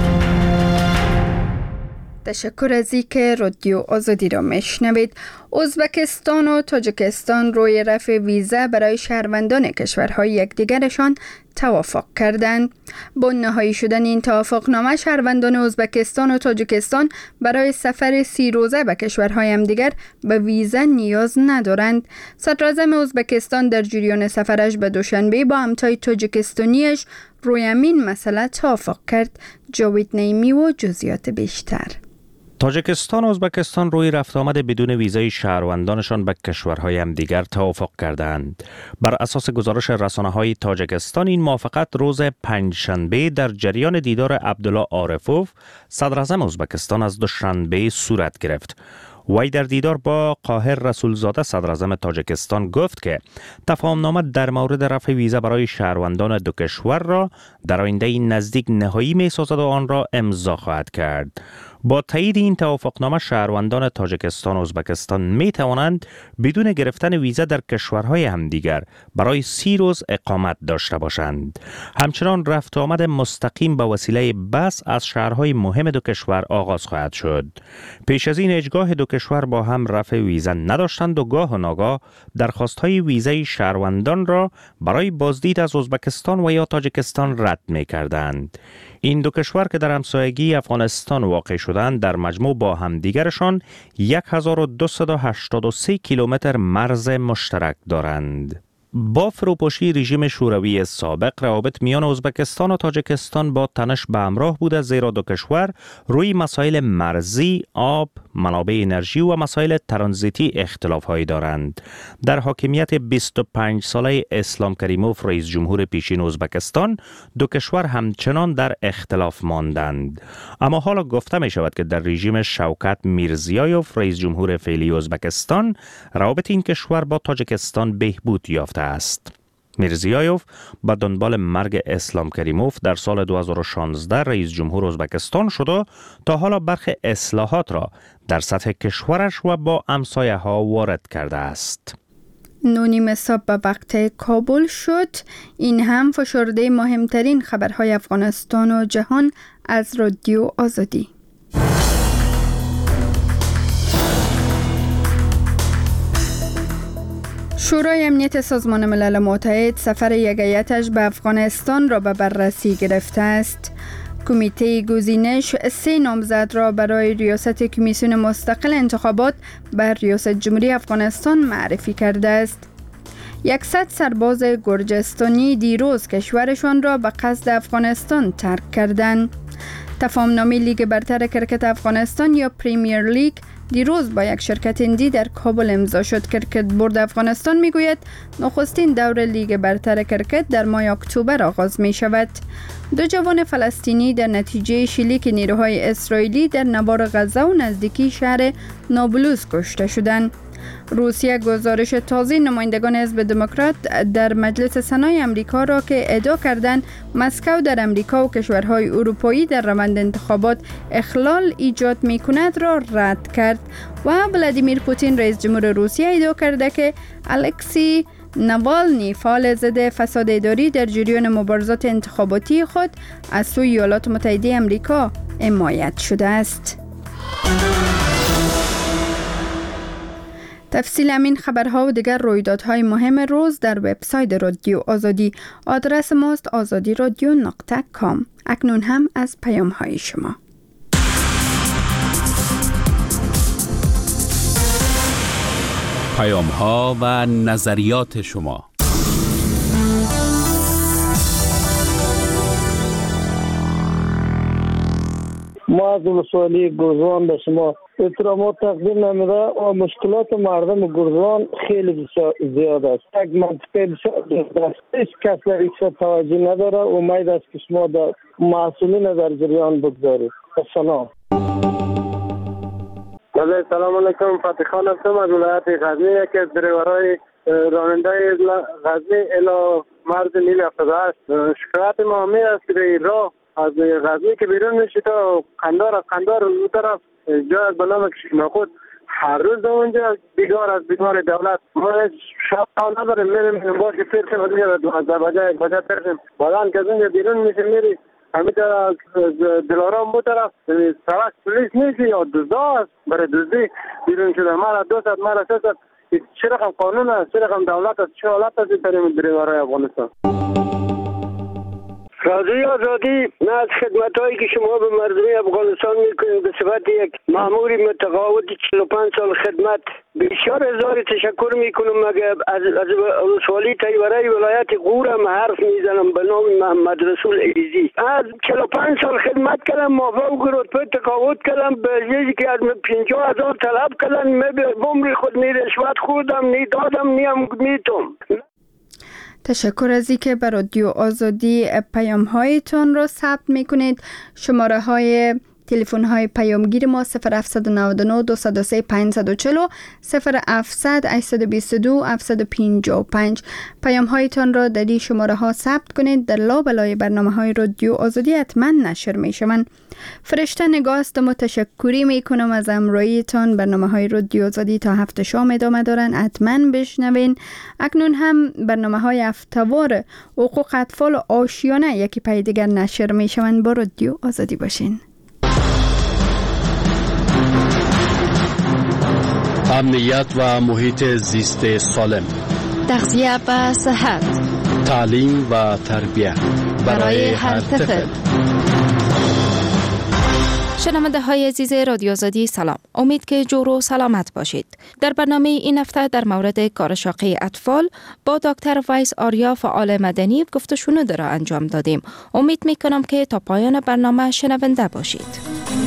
تشکر از اینکه رادیو آزادی را میشنوید. ازبکستان و تاجیکستان روی رفع ویزا برای شهروندان کشورهای یکدیگرشان توافق کردند. با نهایی شدن این توافقنامه، شهروندان ازبکستان و تاجیکستان برای سفر 30 روزه به کشورهای همدیگر به ویزا نیاز ندارند. صدراعظم ازبکستان در جریان سفرش به دوشنبه با همتای تاجیکستانیش روی همین مسئله توافق کرد. جاوید نعیمی و جزئیات بیشتر. تاجیکستان و ازبکستان روی رفت آمد بدون ویزای شهروندانشان به کشورهای همدیگر توافق کردند. بر اساس گزارش رسانه‌های تاجیکستان، این موافقت روز پنجشنبه در جریان دیدار عبدالله عارفوف، صدراعظم ازبکستان، از دوشنبه صورت گرفت. وی در دیدار با قاهر رسولزاده، صدراعظم تاجیکستان، گفت که تفاهمنامه در مورد رفع ویزا برای شهروندان دو کشور را در آینده نزدیک نهایی می‌سازد و آن را امضا خواهد کرد. با تایید این توافقنامه، شهروندان تاجیکستان و ازبکستان می توانند بدون گرفتن ویزا در کشورهای همدیگر برای 30 روز اقامت داشته باشند. همچنان رفت آمد مستقیم به وسیله بس از شهرهای مهم دو کشور آغاز خواهد شد. پیش از این هیچگاه دو کشور با هم رفع ویزا نداشتند و گاه و ناگاه درخواست‌های ویزای شهروندان را برای بازدید از ازبکستان و یا تاجیکستان رد می کردند. این دو کشور که در همسایگی افغانستان واقع شدند، در مجموع با همدیگرشان 1283 کیلومتر مرز مشترک دارند. با فروپاشی رژیم شوروی سابق روابط میان ازبکستان و تاجیکستان با تنش به همراه بوده، زیرا دو کشور روی مسائل مرزی، آب، منابع انرژی و مسائل ترانزیتی اختلاف‌هایی دارند. در حاکمیت 25 ساله اسلام کریموف رئیس جمهور پیشین ازبکستان، دو کشور همچنان در اختلاف ماندند. اما حالا گفته می شود که در رژیم شوکت میرزیایوف رئیس جمهور فعلی ازبکستان، روابط این کشور با تاجیکستان بهبود یافته است. میرزیایوف با دنبال مرگ اسلام کریموف در سال 2016 رئیس جمهور ازبکستان شده تا حالا برخی اصلاحات را در سطح کشورش و با همسایه ها وارد کرده است. 9 صبح به وقت کابل شد. این هم فشرده مهمترین خبرهای افغانستان و جهان از رادیو آزادی. شورای امنیت سازمان ملل متحد سفر یک هیئتش به افغانستان را به بررسی گرفته است. کمیته گزینش 3 نامزد را برای ریاست کمیسیون مستقل انتخابات بر ریاست جمهوری افغانستان معرفی کرده است. 100 سرباز گرجستانی دیروز کشورشان را به قصد افغانستان ترک کردند. تفاهمنامه لیگ برتر کرکت افغانستان یا پریمیر لیگ دیروز با یک شرکت هندی در کابل امضا شد. کرکت بورد افغانستان میگوید نخستین دور لیگ برتر کرکت در ماه اکتبر آغاز می شود. 2 جوان فلسطینی در نتیجه شلیک نیروهای اسرائیلی در نوار غزه و نزدیکی شهر نابلس کشته شدند. روسیه گزارش تازه نمایندگان حزب دموکرات در مجلس سنای امریکا را که ادعا کردند مسکو در امریکا و کشورهای اروپایی در روند انتخابات اخلال ایجاد می کند را رد کرد و ولادیمیر پوتین رئیس جمهور روسیه ادعا کرده که الکسی نوالنی فعال ضد فساد اداری در جریان مبارزات انتخاباتی خود از سوی ایالات متحده آمریکا حمایت شده است. تفصیل همین خبرها و دیگر رویدادهای مهم روز در وبسایت رادیو آزادی. آدرس ماست azadiradio.com. اکنون هم از پیام‌های شما. پیام‌ها و نظریات شما. ما از ولسوالی گرزوان به شما احترامات تقدیم نمیده و مشکلات مردم گرزوان خیلی زیاد است. یک منطقه بسیار هیچ کس در این توجه نداره. امید است که شما در مسئولین در جریان بگذارید. سلام. سلام علیکم. فتح خان هستم از ولایت غزنی. یکی از دریورهای راننده غزنی الی مرز نیل 78. شکایت ما همین است که در راه از غزنی که بیرون میشه تا قندار، از قندار اون طرف جای به نام کشماخود هر روز اونجا بیگار دولت. ما شب نداریم، میریم باش فرسیم از اینجا 12 بجه 1 بجه فرسیم. بعدن که از اونجا بیرون میشه میری همیشه از دلارام بو طرف سرک پلیس نیست یا دزدا است. برای دزدی بیرون شده مرا 200 مرا 300. چه رقم قانون است، چه رقم دولت است، چه حالت است در این دریورهای افغانستان. رادیو آزادی نه از خدمت‌هایی که شما به مردم افغانستان میکنید به صفت یک مأمور متقاعد 45 سال خدمت بسیار هزار تشکر میکنم. مگه از ولسوالی تیوره ولایت غور هم حرف میزنم به نام محمد رسول عیزی. از 45 سال خدمت کردم، موافق رتبه تقاعد کردم، به جایی که از 50,000 طلب کردن عمر خود نی رشوت خوردم، نی دادم، نی هم میتم. تشکر از اینکه به رادیو آزادی پیام هایتون رو ثبت میکنید. شماره های تلفن های پیامگیر ما 0799 203 540 0700 822 755. پیام هایتان را در این شماره ها ثبت کنید. در لابلای برنامه های رادیو آزادی حتما نشر می شوند. فرشته نگاه است و تشکری می کنم از همراهیتان. برنامه های رادیو آزادی تا 7 شام ادامه دارن، حتما بشنوین. اکنون هم برنامه های هفته‌وار حقوق اطفال و آشیانه یکی پای دیگر نشر می شوند. با رادیو آزادی باشین. امنیت و محیط زیست سالم، تغذیه و صحت، تعلیم و تربیت برای هر طفل. شنونده های عزیز رادیو آزادی سلام. امید که جور و سلامت باشید. در برنامه این هفته در مورد کار شاقه اطفال با دکتر وایس آریا فعال مدنی گفتگو را انجام دادیم. امید می کنم که تا پایان برنامه شنونده باشید.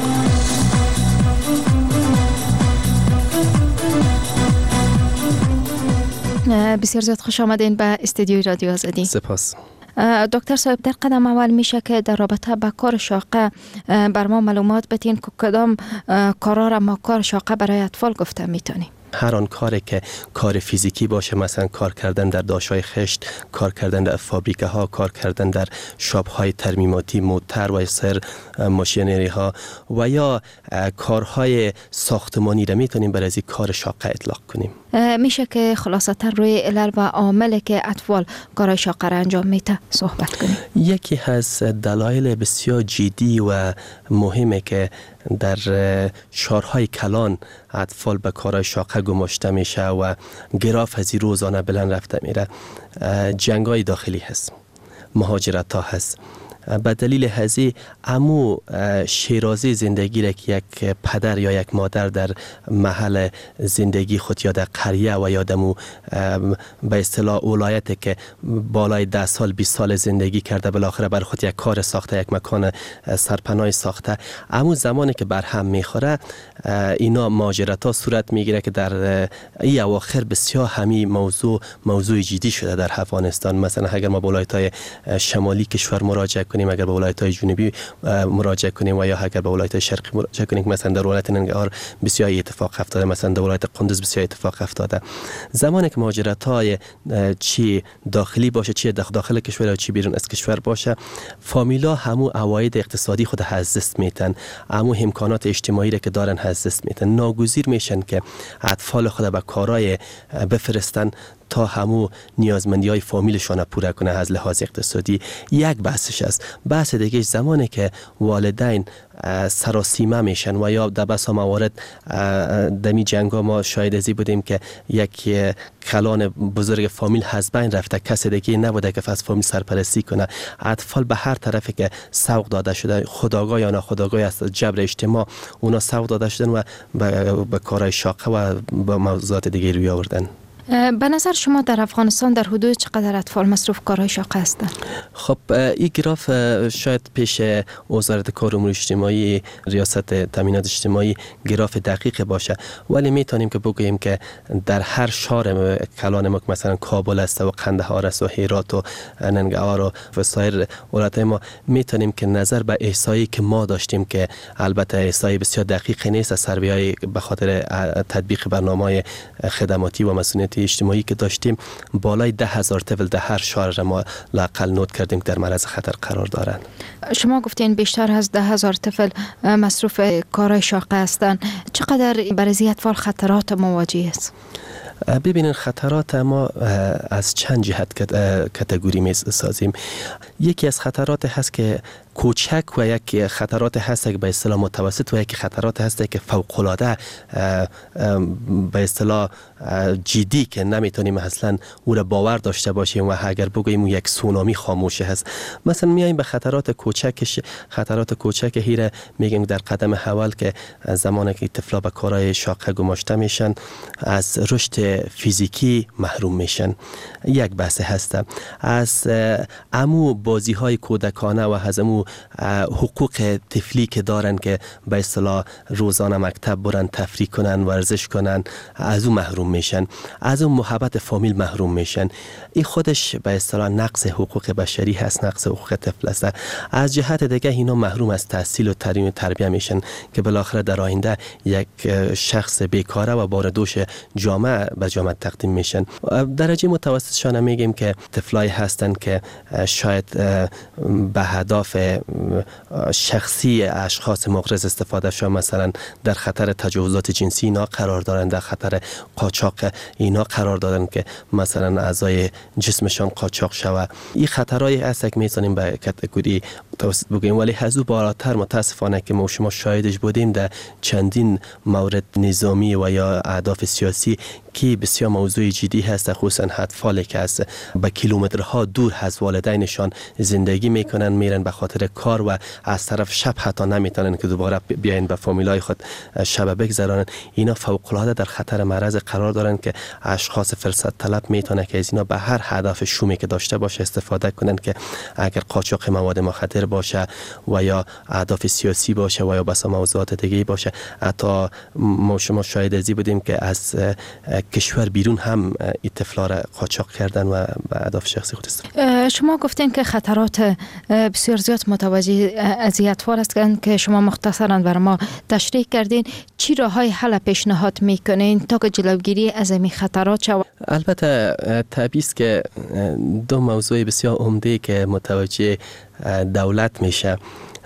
بسیار زیاد خوش آمدین به استودیوی رادیو آزادی. سپاس. دکتر صاحب، در قدم اول میشه که در رابطه با کار شاقه بر ما معلومات بدین که کدام کارا را ما کار شاقه برای اطفال گفته میتونیم؟ هر آن کاری که کار فیزیکی باشه، مثلا کار کردن در داشت‌های خشت، کار کردن در فابریکه ها، کار کردن در شاپ های ترمیماتی، موتر و سر ماشینری ها و یا کارهای ساختمانی را میتونیم برای این کار شاقه اطلاق کنیم. میشه که خلاصه تر روی علل و عواملی که اطفال کار شاقه را انجام میده صحبت کنیم؟ یکی از دلایل بسیار جدی و مهمه که در شهرهای کلان اطفال به کارهای شاقه گماشته میشه و گراف از روزانه بلند رفته میره، جنگای داخلی هست، مهاجرت ها هست. به دلیل هزی امو شیرازی زندگی را که یک پدر یا یک مادر در محل زندگی خود یا در قریه و یا دمو به اصطلاح ولایت که بالای 10 سال 20 سال زندگی کرده، بالاخره بر خود یک کار ساخته، یک مکان سرپناه ساخته، امو زمانی که بر هم میخوره اینا مهاجرت ها صورت میگیره که در این اواخر بسیار همی موضوع جدی شده در افغانستان. مثلا اگر ما به ولایت‌های شمالی کشور مراجعه کنیم، اگر به ولایت‌های جنوبی مراجعه کنیم و یا اگر به ولایت‌های شرقی مراجعه کنیم، مثلا در ولایت ننگرهار بسیار اتفاق افتاده، مثلا در ولایت قندوز بسیار اتفاق افتاده. زمانی که مهاجرت‌های چی داخلی باشه، چی داخل کشور یا چی بیرون از کشور باشه، فامیلا همو عواید اقتصادی خود از دست میتن، همو امکانات اجتماعی را که دارن از دست میتن، ناگزیر میشن که اطفال خود به کارهای بفرستن تا همو نیازمندی های فامیلشان پوره کنه از لحاظ اقتصادی. یک بحثش است. بحث دیگه زمانی که والدین سراسیمه میشن و یا در بسا موارد دمی جنگا ما شاید ازی بودیم که یک کلان بزرگ فامیل از بین رفته، کسی دیگه نبوده که از فامیل سرپرستی کنه. اطفال به هر طرفی که سوق داده شده، خودآگاه یا ناخودآگاه از جبر اجتماع، اونا سوق داده شدن و به کارهای شاقه و به موضوعات دیگه روی آوردن. به نظر شما در افغانستان در حدود چقدر اطفال مصروف کارهای شاقه هستند؟ خب این گراف شاید پیش وزارت کار و امور اجتماعی، ریاست تامینات اجتماعی گراف دقیق باشه، ولی میتونیم که بگوییم که در هر شهر کلان ما مثلا کابل است و قندهار است و هرات و ننگرهار و سایر ولایت‌های ما، میتونیم که نظر به احصایی که ما داشتیم که البته احصایی بسیار دقیق نیست، از سروی‌های به خاطر تطبیق برنامه‌های خدماتی و مسئولیت اجتماعی که داشتیم، بالای 10,000 طفل در هر شهر ما لاقل نوت کردیم که در معرض خطر قرار دارند. شما گفتین بیشتر از 10,000 طفل مصروف کارهای شاقه هستند. چقدر برای اطفال خطرات مواجه است؟ ببینین خطرات ما از چند جهت کاتگوری می سازیم. یکی از خطرات هست که کوچک و یک خطرات هست که به اصطلاح متوسط و یک خطرات هست که فوق العاده به اصطلاح جدی که نمیتونیم اصلا او را باور داشته باشیم و اگر بگوییم یک سونامی خاموشه هست. مثلا میایم به خطرات کوچک هیره میگیم در قدم اول که زمانی که طفلا به کارهای شاقه گماشته میشن از رشد فیزیکی محروم میشن. یک بحث هست. از امو بازی های کودکانه و از امو حقوق طفلی که دارن که به اصطلاح روزانه مکتب برن، تفریح کنن، ورزش کنن، از اون محروم میشن، از اون محبت فامیل محروم میشن. این خودش به اصطلاح نقص حقوق بشری هست، نقص حقوق طفل است. از جهت دیگه اینا محروم از تحصیل و تعلیم و تربیه میشن که بالاخره در آینده یک شخص بیکاره و بار دوش جامعه به جامعه تقدیم میشن. درجه متوسطشان میگیم که طفلای هستن که شاید به هدف شخصی اشخاص مغرض استفاده شده، مثلا در خطر تجاوزات جنسی اینا قرار دارن، در خطر قاچاق اینا قرار دارن که مثلا اعضای جسمشان قاچاق شود. این خطرایی هست که میتونیم به کاتگوری توسط بگیم، ولی از او بالاتر متاسفانه که ما شما شاهدش بودیم در چندین مورد نظامی و یا اهداف سیاسی که بسیار موضوع جدی هست، خصوصا اطفالی که از به کیلومترها دور از والدینشان زندگی میکنن، میرن به خاطر کار و از طرف شب حتی نمیتونن که دوباره بیاین به فامیلای خود شب بگذرانن. اینا فوق العاده در خطر معرض قرار دارن که اشخاص فرصت طلب میتونه که از اینا به هر هدف شومی که داشته باشه استفاده کنن، که اگر قاچاق مواد مخدر باشه و یا اهداف سیاسی باشه و یا بس موضوعات دیگه باشه. حتی ما شما شاهد ازی بودیم که از کشور بیرون هم این طفلا را قاچاق کردن و به اهداف شخصی خود استفاده. شما گفتین که خطرات بسیار زیاد متوجه از این اطفال است که شما مختصرا بر ما تشریح کردین. چی راههای حل پیشنهاد میکنین تا که جلوگیری از این خطرات شود؟ البته طبیعی است که دو موضوع بسیار عمده که متوجه دولت میشه،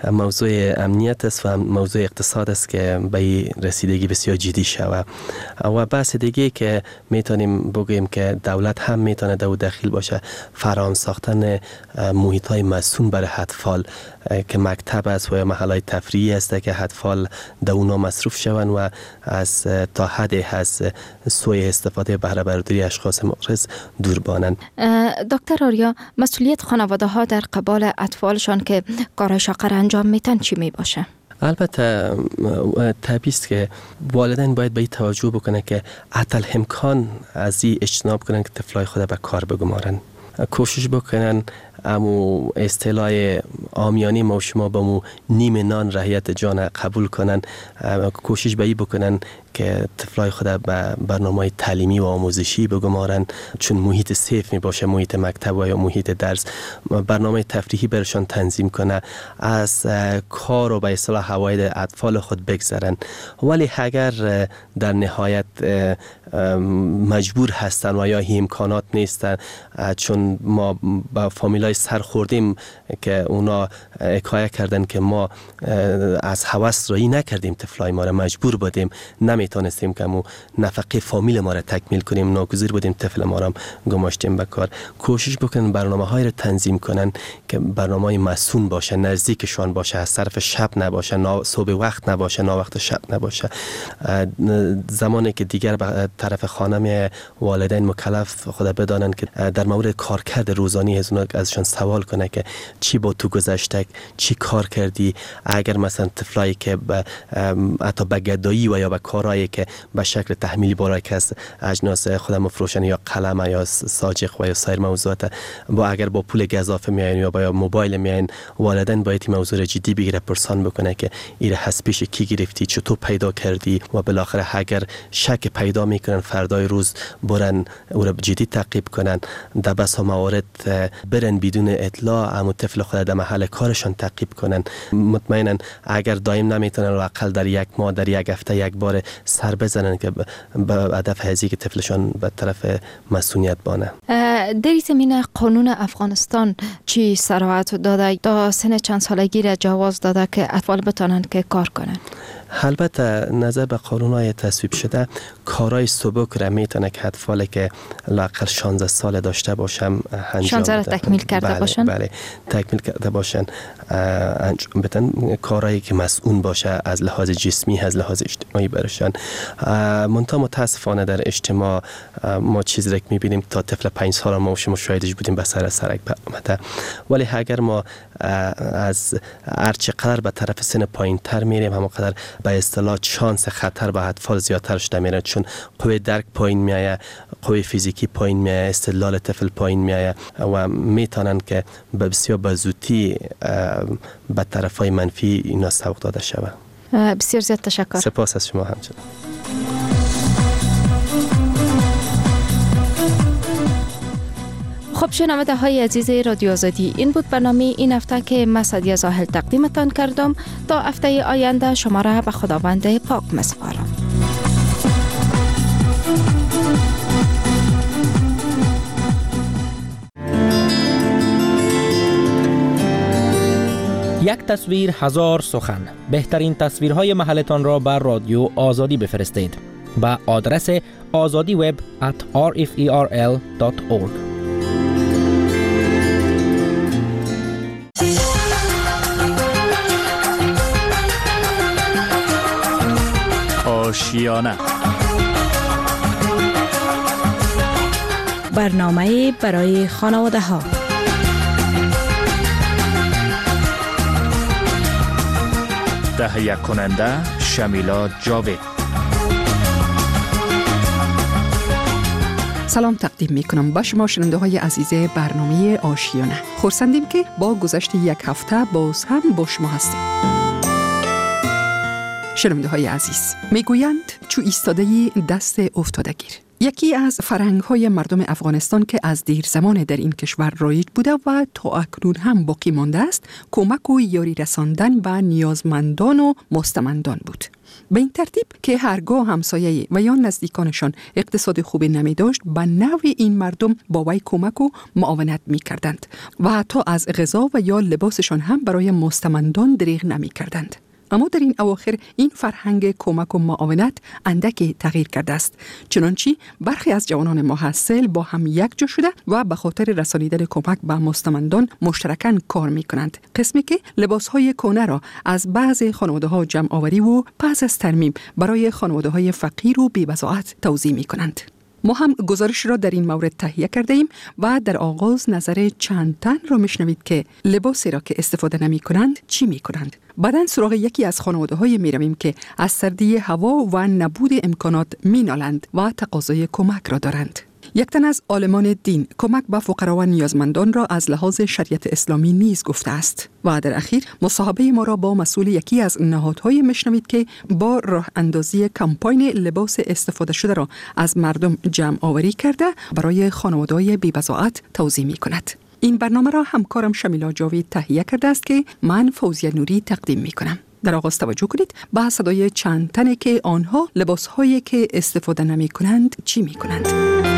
موضوع امنیت است و موضوع اقتصاد است که به رسیدگی بسیار جدی شود. و بحث دیگه که میتونیم بگیم که دولت هم میتونه در دخیل باشه، فراهم ساختن محیط های مسئول برای اطفال که مکتب است و یا محلهای تفریحی است که اطفال در اونا مصروف شوند و از تا حد از سوء استفاده بهره برداری اشخاص مورد دور بانند. دکتر آریا، مسئولیت خانواده ها در قبال اطفالشان که کار شاقر انجام میتن چی می باشه؟ البته طبیعی است که والدین باید به این توجه بکنه که حتی امکان از این اجتناب کنن که طفلای خود به کار بگمارن، کوشش بکنن امو اصطلاح عامیانه ما شما با مو نیم نان رعیت جان قبول کنن، کوشش به این بکنن که طفلای خود به برنامه تعلیمی و آموزشی بگمارن، چون محیط سیف می باشه، محیط مکتب و یا محیط درس، برنامه تفریحی برشان تنظیم کنه، از کار و به اصطلاح حواید اطفال خود بگذرن. ولی اگر در نهایت مجبور هستن و یا امکانات نیستن، چون ما با فامیلای سر خوردیم که اونا حکایه کردن که ما از هوس رایی نکردیم، طفلای ما را مجبور بودیم، نمیتونستیم که مو نفقه فامیل ما را تکمیل کنیم، ناگزیر بودیم طفل ما را گماشتیم به کار. کوشش بکنن برنامه های را تنظیم کنن که برنامه های مسئول باشه، نزدیکشان باشه، از طرف شب نباشه، صبح وقت نباشه، نا وقت شب نباشه. زمانی که دیگر به طرف خانم والدین مکلف خود بدانند که در مورد کارکرد روزانه ازشان سوال کنه که چی با تو گذشته، چی کار کردی، اگر مثلا طفلایی که حتی به گدایی و یا به کارهایی که به شکل تحمیلی برای کس اجناس خودم مفروشن یا قلم یا ساجق و یا سایر موضوعات با اگر با پول گزافه میاین یا با موبایل میاین، والدین باید این موضوع جدی بگیره، پرسان بکنه که این حس پیش کی گرفتی، چطور پیدا کردی و بالاخره اگر شک پیدا میکنن فردای روز برن او را جدی تعقیب کنن. در بسا موارد برن بدون اطلاع امو طفل خود در محل کارشان تعقیب کنن. مطمئنا اگر دائم نمیتونن لااقل در یک ماه، در یک هفته یک بار سر بزنن که به هدف هزی که طفلشان به طرف مسئولیت بانه. در زمینه قانون افغانستان چی صراحت داده؟ تا سن چند سالگی را جواز داده که اطفال بتونن که کار کنن؟ البته نظر به قانون‌های تصویب شده کارهای سبک را میتونه که اطفالی که لااقل 16 سال داشته باشن انجام 16 تکمیل کرده باشن. بله تکمیل کرده باشن انجام بدن، کارهایی که مسئول باشه از لحاظ جسمی از لحاظ اجتماعی برشان. منتها متاسفانه در اجتماع ما چیزی را که میبینیم تا طفل 5 سال ما شاهدش بودیم به سرک آمده. ولی اگر ما از هرچه قدر به طرف سن پایین تر میریم همونقدر به اصطلاح شانس خطر به اطفال زیادتر شده میره، چون قوه درک پایین میایه، قوه فیزیکی پایین میایه، استدلال طفل پایین میایه و میتونن که بسیار بزودی به طرفای منفی اینا سوق داده شود. بسیار زیاد تشکر. سپاس از شما همچنین. خب شنونده های عزیز رادیو آزادی، این بود برنامه این هفته که من سعدیه زاهل تقدیمتان کردم. تا هفته آینده شما را به خداوند پاک می‌سپارم. یک تصویر هزار سخن. بهترین تصویرهای محلتان را بر رادیو آزادی بفرستید به آدرس azadiweb@rferl.org. آشیانه. برنامه برای خانواده ها. تهیه کننده شمیلا جاوید. سلام تقدیم می کنم به شما شنونده های عزیز برنامه آشیانه. خرسندیم که با گذشت یک هفته باز هم با شما هستیم. شنونده های عزیز، می گویند چو ایستاده‌ای دست افتادگیر. یکی از فرهنگ‌های مردم افغانستان که از دیر زمان در این کشور رایج بوده و تا اکنون هم باقی مانده است، کمک و یاری رساندن به نیازمندان و مستمندان بود. به این ترتیب که هرگاه همسایه و یا نزدیکانشان اقتصاد خوبی نمی داشت، به نوع این مردم با وی کمک و معاونت می کردند و حتی از غذا و یا لباسشان هم برای مستمندان دریغ نمی کردند. اما در این اواخر این فرهنگ کمک و معاونت اندکی تغییر کرده است، چنانچه برخی از جوانان محصل با هم یک جا شده و به خاطر رسانیدن کمک به مستمندان مشترکاً کار می کنند. قسمی که لباسهای کهنه را از بعضی خانواده ها جمع آوری و پس از ترمیم برای خانواده های فقیر و بی‌بضاعت توزیع می کنند. ما هم گزارش را در این مورد تهیه کرده ایم و در آغاز نظر چند تن را میشنوید که لباسی را که استفاده نمی کنند چی می کنند. بعداً سراغ یکی از خانواده های می رویم که از سردی هوا و نبود امکانات می نالند و تقاضای کمک را دارند. یک تن از عالمان دین کمک به فقرا و نیازمندان را از لحاظ شریعت اسلامی نیز گفته است و در اخیر مصاحبه ما را با مسئول یکی از نهادهای میشنوید که با راه اندازی کمپاین لباس استفاده شده را از مردم جمع آوری کرده برای خانواده‌های بی‌بضاعت توزیع می کند. این برنامه را همکارم شمیلا جاوید تهیه کرده است که من فوزیه نوری تقدیم می کنم. در آغاز توجه کنید به صدای چند تنه که آنها لباسهایی که استفاده نمی کنند چی می کنند.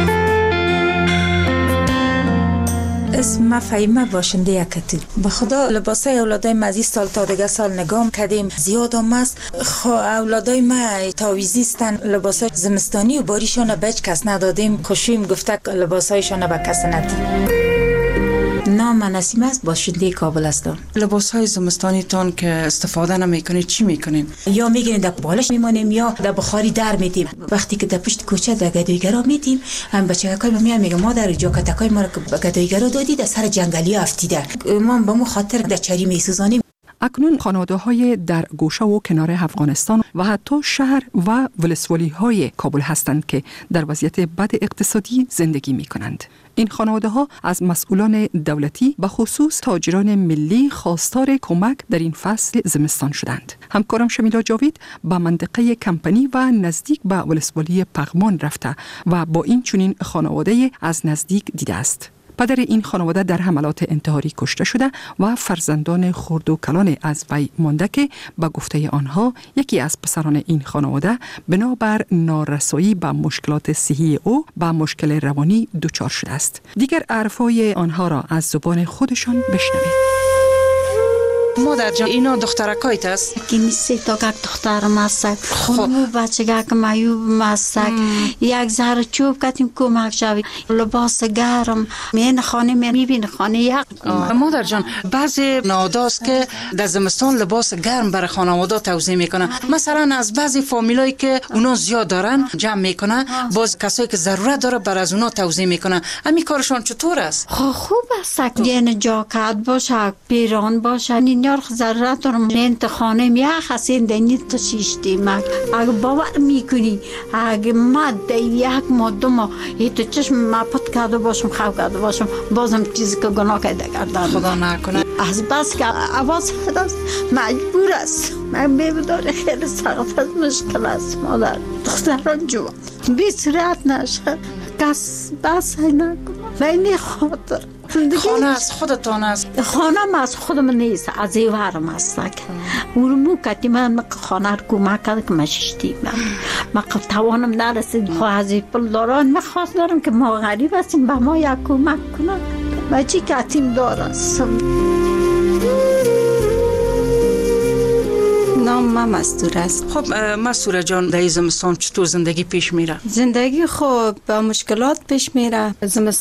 اسم فهیمه باشنده یکتی. به خدا لباسای اولادای ما از سال تا دیگه سال نگام کردیم زیاد هم است. اولادای ما تاویزیستن لباسای زمستانی و باریشان به هیچ کس ندادیم. خوشیم گفته لباسایشان به کس ندیم. نام نسیم است، باشنده کابل هستم. لباسهای زمستانی تان که استفاده نمیکنید چی میکنین؟ یا میگیریم در بالش میمانیم یا در بخاری در میدیم. وقتی که در پشت کوچه در گدایگرا میدیم، هم بچه‌کای میان میگه مادر جاکتکای ما رو به گدایگرا دادی در سر جنگلی افتیده. ما به مو خاطر در چری میسوزانیم. اکنون خانواده‌های در گوشه و کنار افغانستان و حتی شهر و ولسوالی‌های کابل هستند که در وضعیت بد اقتصادی زندگی می‌کنند. این خانواده‌ها از مسئولان دولتی به خصوص تاجران ملی خواستار کمک در این فصل زمستان شدند. همکارم شمیلا جاوید به منطقه کمپنی و نزدیک به ولسوالی پغمان رفته و با این چنین خانواده از نزدیک دیده است. پدر این خانواده در حملات انتحاری کشته شده و فرزندان خرد و کلان از وی مانده که به گفته آنها یکی از پسران این خانواده بنابر نارسایی به مشکلات صحی او به مشکل روانی دچار شده است. دیگر حرفای آنها را از زبان خودشان بشنوید. مادر جان اینا دخترکایت است؟ که سه تا دخترم است. خانم بچگک معیوب است. یک ذره چوب کتیم کمک شوید. لباس گرم من خانه میبینه خانه یک. مادر جان بعضی نهاداست که در زمستان لباس گرم برای خانواده توزیع میکنن. مثلا از بعضی فامیلایی که اونا زیاد دارن جمع میکنن، باز کسایی که ضرورت داره برای از اونا توزیع میکنن. همین کارشون چطور است؟ خوب است. یعنی جاکت باشه، پیران باشه، یار ضرورت دارم رنت خانه میه خسین دنی تو شیشتی مگ اگه باور میکنی اگه ما یک ما دو ما تو چشم ما پت کرده باشم خواب کرده باشم بازم چیزی که گناه کرده کردم خدا نکنه. از بس که عوض خداست مجبور است. من بیبداری خیلی سخت است، مشکل است. مادر دختران جوان بی صورت نشه کس بس نکنه و این خاطر خانه از خودتان است؟ خانه از خودم نیست، از ایوارم است. اونمو کتی من خانه رو کمک کرد که مششتی من توانم نرسید. از پل داران من خواست دارم که ما غریب هستیم به ما یک کمک کنن. من چی کتیم دارستم؟ نام ما مستور است. خب مستور جان، در زمستان چطور زندگی پیش میره؟ زندگی خب با مشکلات پیش میره.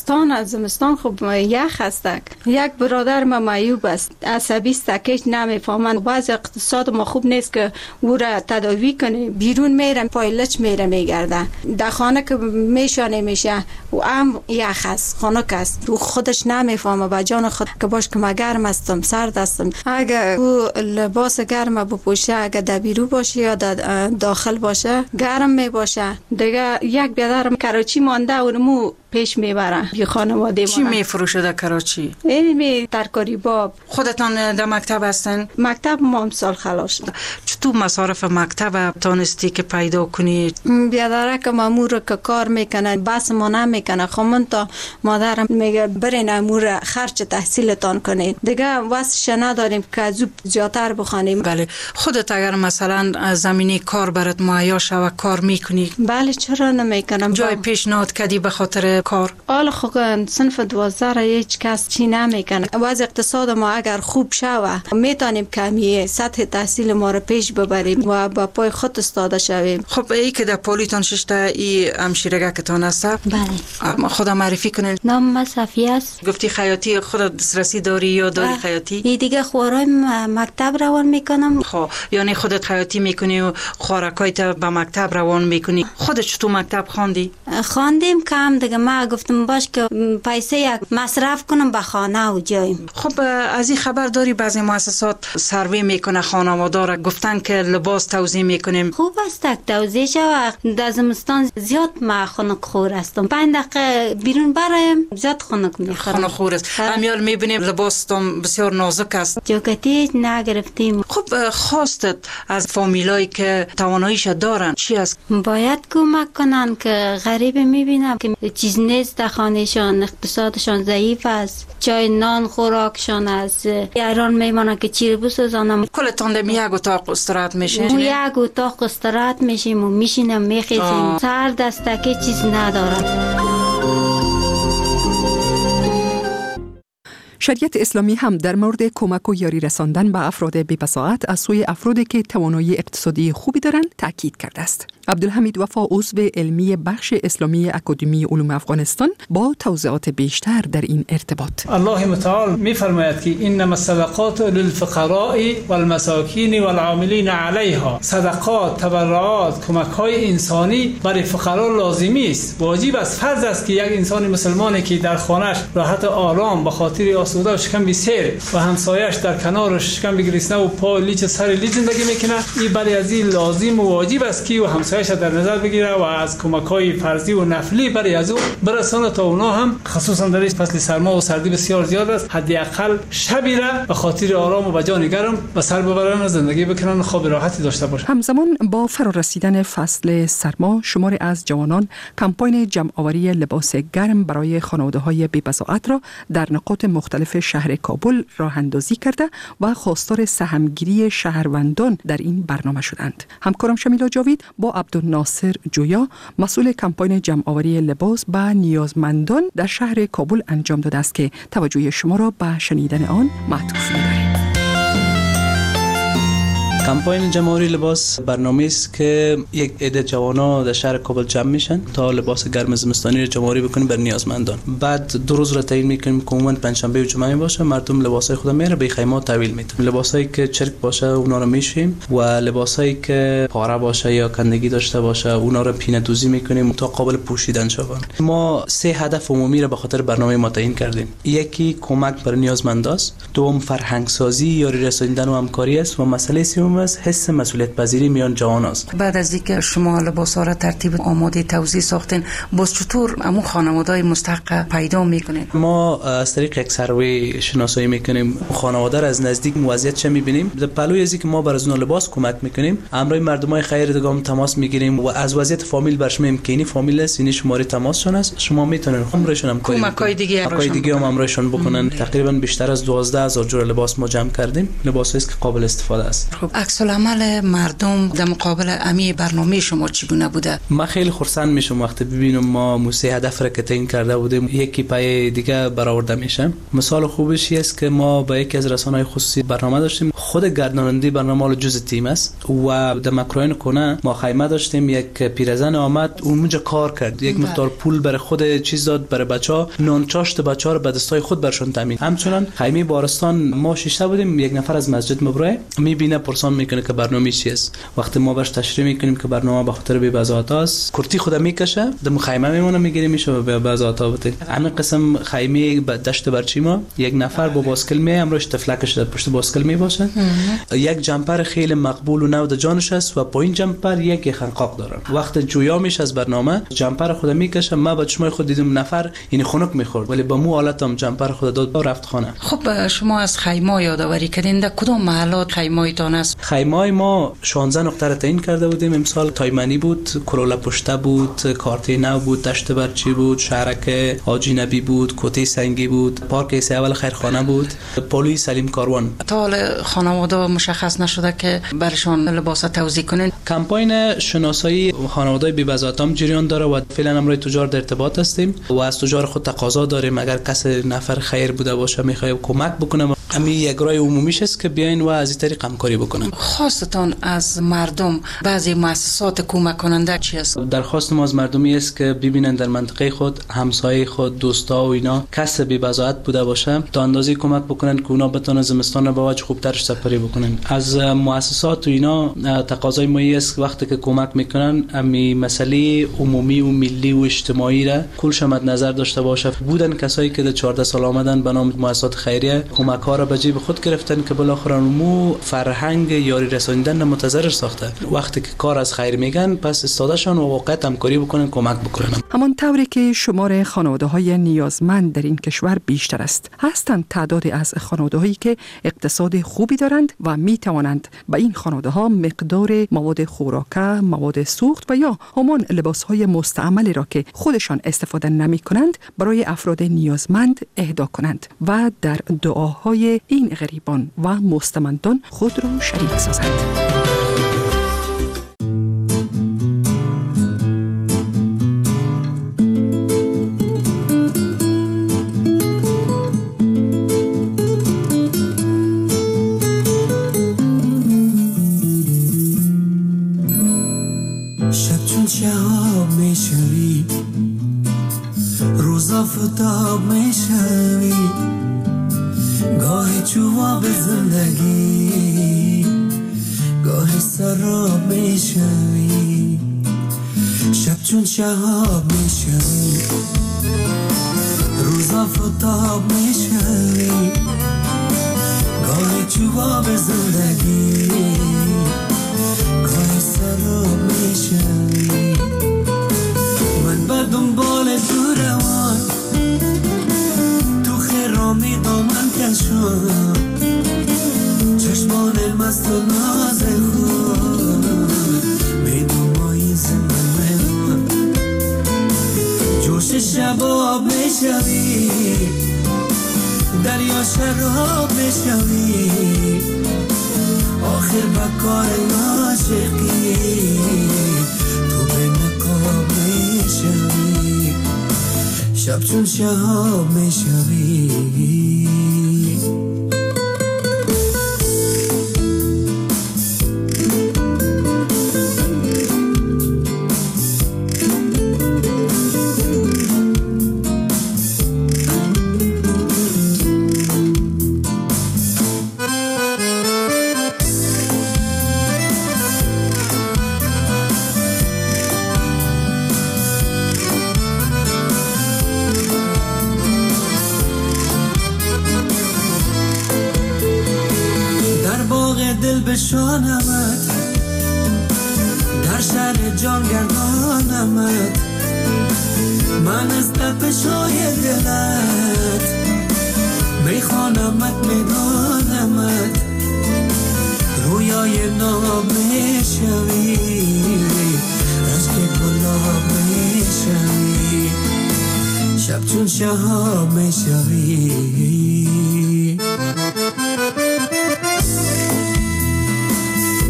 زمستان خب یخ است. یک برادر ما معیوب است، عصبی است، که نمیفهمند. وضع اقتصاد ما خوب نیست که او را تداوی کنه. بیرون میره، پایلچ میره میگرده. در خانه که میشانه میشه و هم یخ است، خنک است. او خودش نمیفهمه با جان خود که باش که ما گرم هستم، سرد هستم. اگر او لباس گرم بپوشه، اگر در بیرو باشه یا در داخل باشه گرم می باشه. دیگه یک بیادر کراچی مانده و مو پیش میبرن بی خانواده. چی میفروشه در کراچی؟ این ترکاری باب. خودتان در مکتب هستن؟ مکتب ما امسال خلاص شد. چطور مصارف مکتب تانستی که پیدا کنی؟ بیادره که مامور که کار میکنه بس ما نمیکنه. خمون تا مادرم میگه برین امور خرج تحصیلتان کنید. دیگه واسه نداریم که از زیادتر بخوانیم. بله. خودت اگر مثلا زمینه کار برات مهیا شود کار میکنی؟ بله، چرا نمیکنم. جای پیشنهاد کردی به خاطر کار؟ حالا خب صنف 12 را هیچ کس چی نمیکنه. وضع اقتصاد ما اگر خوب شوه میتونیم کمی سطح تحصیل ما رو پیش ببریم و با پای خود استاده شویم. خب ای که در پولیتان ششته ای همشیرگه که تان است؟ بله. خودم معرفی کنین. نام ما صفیه است. گفتی خیاطی خودت دسترسی داری یا داری خیاطی؟ ای دیگه خوارای مکتب روان میکنم. خب یعنی خودت خیاطی میکنی و خوارکایت به مکتب روان میکنی. خودت چطور مکتب خواندی؟ خواندیم کم دیگه. ما گفتم باش که پیسه یک مصرف کنم به خانه و جایم. خب از این خبر داری بعضی مؤسسات سروی میکنه خانواده را، گفتن که لباس توزیع میکنیم. خوب است توزیع شود. در زمستان زیاد ما خنک خور هستم. 5 دقیقه بیرون برایم زیاد خنک میخورم. خنک خور است. امیال میبینیم لباستم بسیار نازک است. جاکتی نگرفتیم. خب خواستت از فامیلایی که تواناییش دارن چی است؟ باید کمک کنن که غریب میبینم که چیز نیست در خانهشان، اقتصادشان ضعیف است، چای نان خوراکشان است. ایران میمانه که چی رو بسازانم. کلتان در یک اتاق استراحت میشین؟ یک اتاق استراحت میشیم و میشینم میخیزیم. سرد است که چیز ندارم. شریعت اسلامی هم در مورد کمک و یاری رساندن به افراد بی‌بساطت از سوی افرادی که توانایی اقتصادی خوبی دارند تاکید کرده است. عبدالحمید وفا عضو علمی بخش اسلامی اکادمی علوم افغانستان با توضیحات بیشتر در این ارتباط. الله متعال می‌فرماید که انما الصدقات للفقراء والمساکین والعاملین علیها. صدقات، تبرعات، کمک‌های انسانی برای فقرا لازمی است. واجب است، فرض است که یک انسان مسلمانی که در خانه‌اش راحت و آرام به خاطر آسوده و شکم بیسیر و همسایه‌اش در کنارش شکم بگریسنه و پا لیچ سر لیچ زندگی میکنه، این برای از این لازم و واجب است که همسایه‌اش در نظر بگیره و از کمک‌های فرضی و نفلی برای از او برسانه تا اونا هم خصوصا در فصل سرما و سردی بسیار زیاد است حداقل شبی را به خاطر آرام و جان گرم به سر ببرن و زندگی بکنن، خواب راحتی داشته باشن. همزمان با فرارسیدن فصل سرما شماری از جوانان کمپاین جمع‌آوری لباس گرم برای خانواده‌های بی‌بساطت را در نقاط مختلف شهر کابل راه اندازی کرده و خواستار سهمگیری شهروندان در این برنامه شدند. همکارم شمیلا جاوید با عبدالناصر جویا مسئول کمپاین جمع‌آوری لباس به نیازمندان در شهر کابل انجام داده است که توجه شما را به شنیدن آن معطوف می‌داریم. کمپاین جمع‌آوری لباس برنامه است که یک عده جوانا در شهر کابل جمع میشن تا لباس گرم زمستانی را جمع‌آوری بکنیم بر نیازمندان. بعد 2 روز را تعیین میکنیم که عموما پنجشنبه و جمعه باشه، مردم لباسای خود میاره به خیمات تحویل میدن. لباسایی که چرک باشه اونا رو میشویم و لباسایی که پاره باشه یا کندگی داشته باشه اونا رو پینه دوزی میکنیم تا قابل پوشیدن شوند. ما 3 هدف عمومی را به خاطر برنامه ما تعیین کردیم. یکی کمک بر نیازمنداست، دوم فرهنگ سازی یاری رساندن و همکاری است و مسئله سوم است حس مسئولیت پذیری میان جوان است. بعد از اینکه شما لباسا را ترتیب آماده توزیع ساختین، باز چطور همون خانواده‌های مستحق پیدا میکنین؟ ما از طریق یک سروی شناسایی میکنیم خانواده را از نزدیک وضعیت چه میبینیم. در پلوی از اینکه ما بر از اون لباس کمک میکنیم، امروی مردمای خیر دیگه تماس میگیریم و از وضعیت فامیل برش میگیم که این فامیل است، این شماره تماسشون است، شما میتونین همراهشون هم کمکای دیگه هم همراهشون بکنن. تقریبا بیشتر از 12000 جور لباس ما جمع کردیم. لباسایی است که قابل استفاده است. خب عکس العمل مردم در مقابل امی برنامه شما چگونه بوده؟ من خیلی خرسند میشم وقتی ببینم ما موسی هدف را که تعیین کرده بودیم یکی پای دیگه برآورده میشه. مثال خوبش است که ما با یکی از رسانه‌های خصوصی برنامه داشتیم، خود گرداننده برنامه جزء تیم است و در مکروین کنه ما خیمه داشتیم، یک پیرزن آمد اونجا کار کرد، یک مقدار پول برای خود چیز داد برای بچه‌ها، نان چاشت بچه‌ها رو به دستای خود برشون تامین. همچنین خیمه بارستان ما شش بودیم، یک نفر از مسجد مبرای میبینه پرسان میکنه که برنامه چی است. وقتی ما باش تشریح میکنیم که برنامه به خاطر بی‌بضاعت است، کرتی خود میکشه در خیمه میمونه میگیره میشه به بی‌بضاعت بده. همین قسم خیمه دشت برچیما یک نفر با باسکل می امروز تفلکش در پشت باسکل می باشه. یک جمپر خیلی مقبول و نود جانش است و پایین جمپر یک خنقاق داره. وقت جویا میشه از برنامه جمپر خود میکشه، ما با چشمای خود دیدم نفر این خنک میخورد ولی با مو حالتم جمپر خود داد و رفت خانه. خب شما از خیمه یادآوری کردین، در کدام محلات خیمه‌تان است؟ خیمه ما 16 نقطه را تعیین کرده بودیم. امسال تایمانی بود، کرولا پشته بود، کارتی نو بود، دشت برچی بود، شهرک حاجی نبی بود، کوته سنگی بود، پارک سه اول خیرخانه بود، پلی سلیم کاروان. تا حال خانواده مشخص نشده که برشان لباس توزیع کنین؟ کمپاین شناسایی خانواده بی‌بضاعتام جریان داره و فعلا امروز تجار در ارتباط هستیم و از تجار خود تقاضا داریم اگر کسی نفر خیر بوده باشه میخواد کمک بکنه. همین یک راه عمومیش است که بیاین و از این طریق همکاری بکنن. خواستتان از مردم بعضی مؤسسات کمک کننده چی است؟ درخواست ما از مردمی است که ببینن در منطقه خود، همسایه خود، دوستا و اینا کس بی‌بضاعت بوده باشه تا اندازه کمک بکنن که اونا بتونن زمستان با وجه خوبترش سپری بکنن. از مؤسسات و اینا تقاضای ما است که وقتی که کمک میکنن امی مسئله عمومی و ملی و اجتماعی را کلش مد نظر داشته باشه. بودن کسایی که در 14 سال آمدن به نام مؤسسات خیریه کمک ها را به جیب خود گرفتن که بالاخره مو فرهنگ یاری رساندن متضرر ساخته. وقتی که کار از خیر میگن پس استادشان و واقعا همکاری بکنن، کمک بکنن. همان طوری که شمار خانواده‌های نیازمند در این کشور بیشتر است، هستند تعدادی از خانواده‌هایی که اقتصاد خوبی دارند و می توانند به این خانواده‌ها مقدار مواد خوراکه، مواد سوخت و یا همان لباس‌های مستعملی را که خودشان استفاده نمی‌کنند برای افراد نیازمند اهدا کنند و در دعاهای این غریبان و مستمندان خود را شریک سازند. شب چون شهاب میشوی، روزا فتاب میشوی، گاهی جواب زندگی، گاهی سراب میشوی. شب چون شهاب میشوی، روزا فتاب میشوی، گاهی جواب زندگی، گاهی سراب میشوی. من بر دنبال تو روان، تو خرامی دامن کشان، چشمان مست و ناز خود میدومایی زمان، جوش شباب میشوی، دریا شراب میشوی، آخر بکار عاشقی تو به نقاب میشوی. شب چون شهاب میشوی. دل بشانمت، در شهر جان گردانمت، من از تپشای دلت میخوانمت، میدانمت، رویای ناب میشوی، عشق گلاب میشوی. شب چون شهاب میشوی.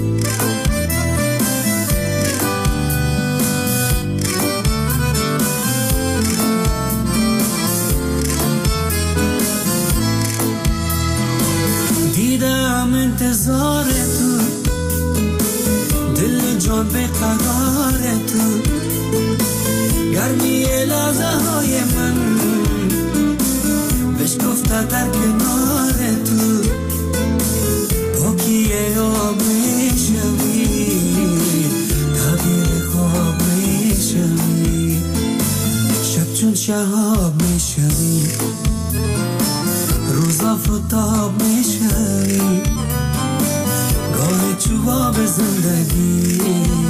قرار تو، گرمی لحظه های من بشکفته در کنار تو، پاکی آب میشوی، تعبیر خواب میشوی، شب چون شهاب میشوی، روز آفتاب میشوی، گاهی چوباب زندگی،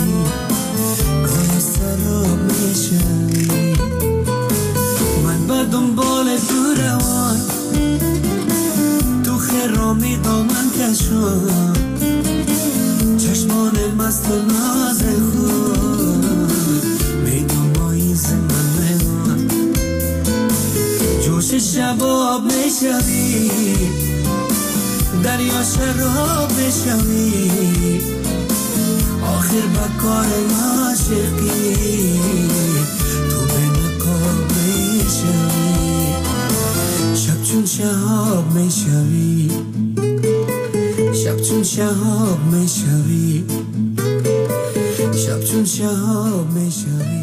گاهی سراب میشوی. من به دنبال تو روان، تو خرامی دامن کشان، چشمان مست و ناز خود میدونمایی زمان میوان، جوش شباب میشوی، دریا شراب میشوی، آخر بکار عاشقی تو به نقاب میشوی، شب چون شهاب میشوی، شب چون شهاب میشوی، شب چون شهاب میشوی.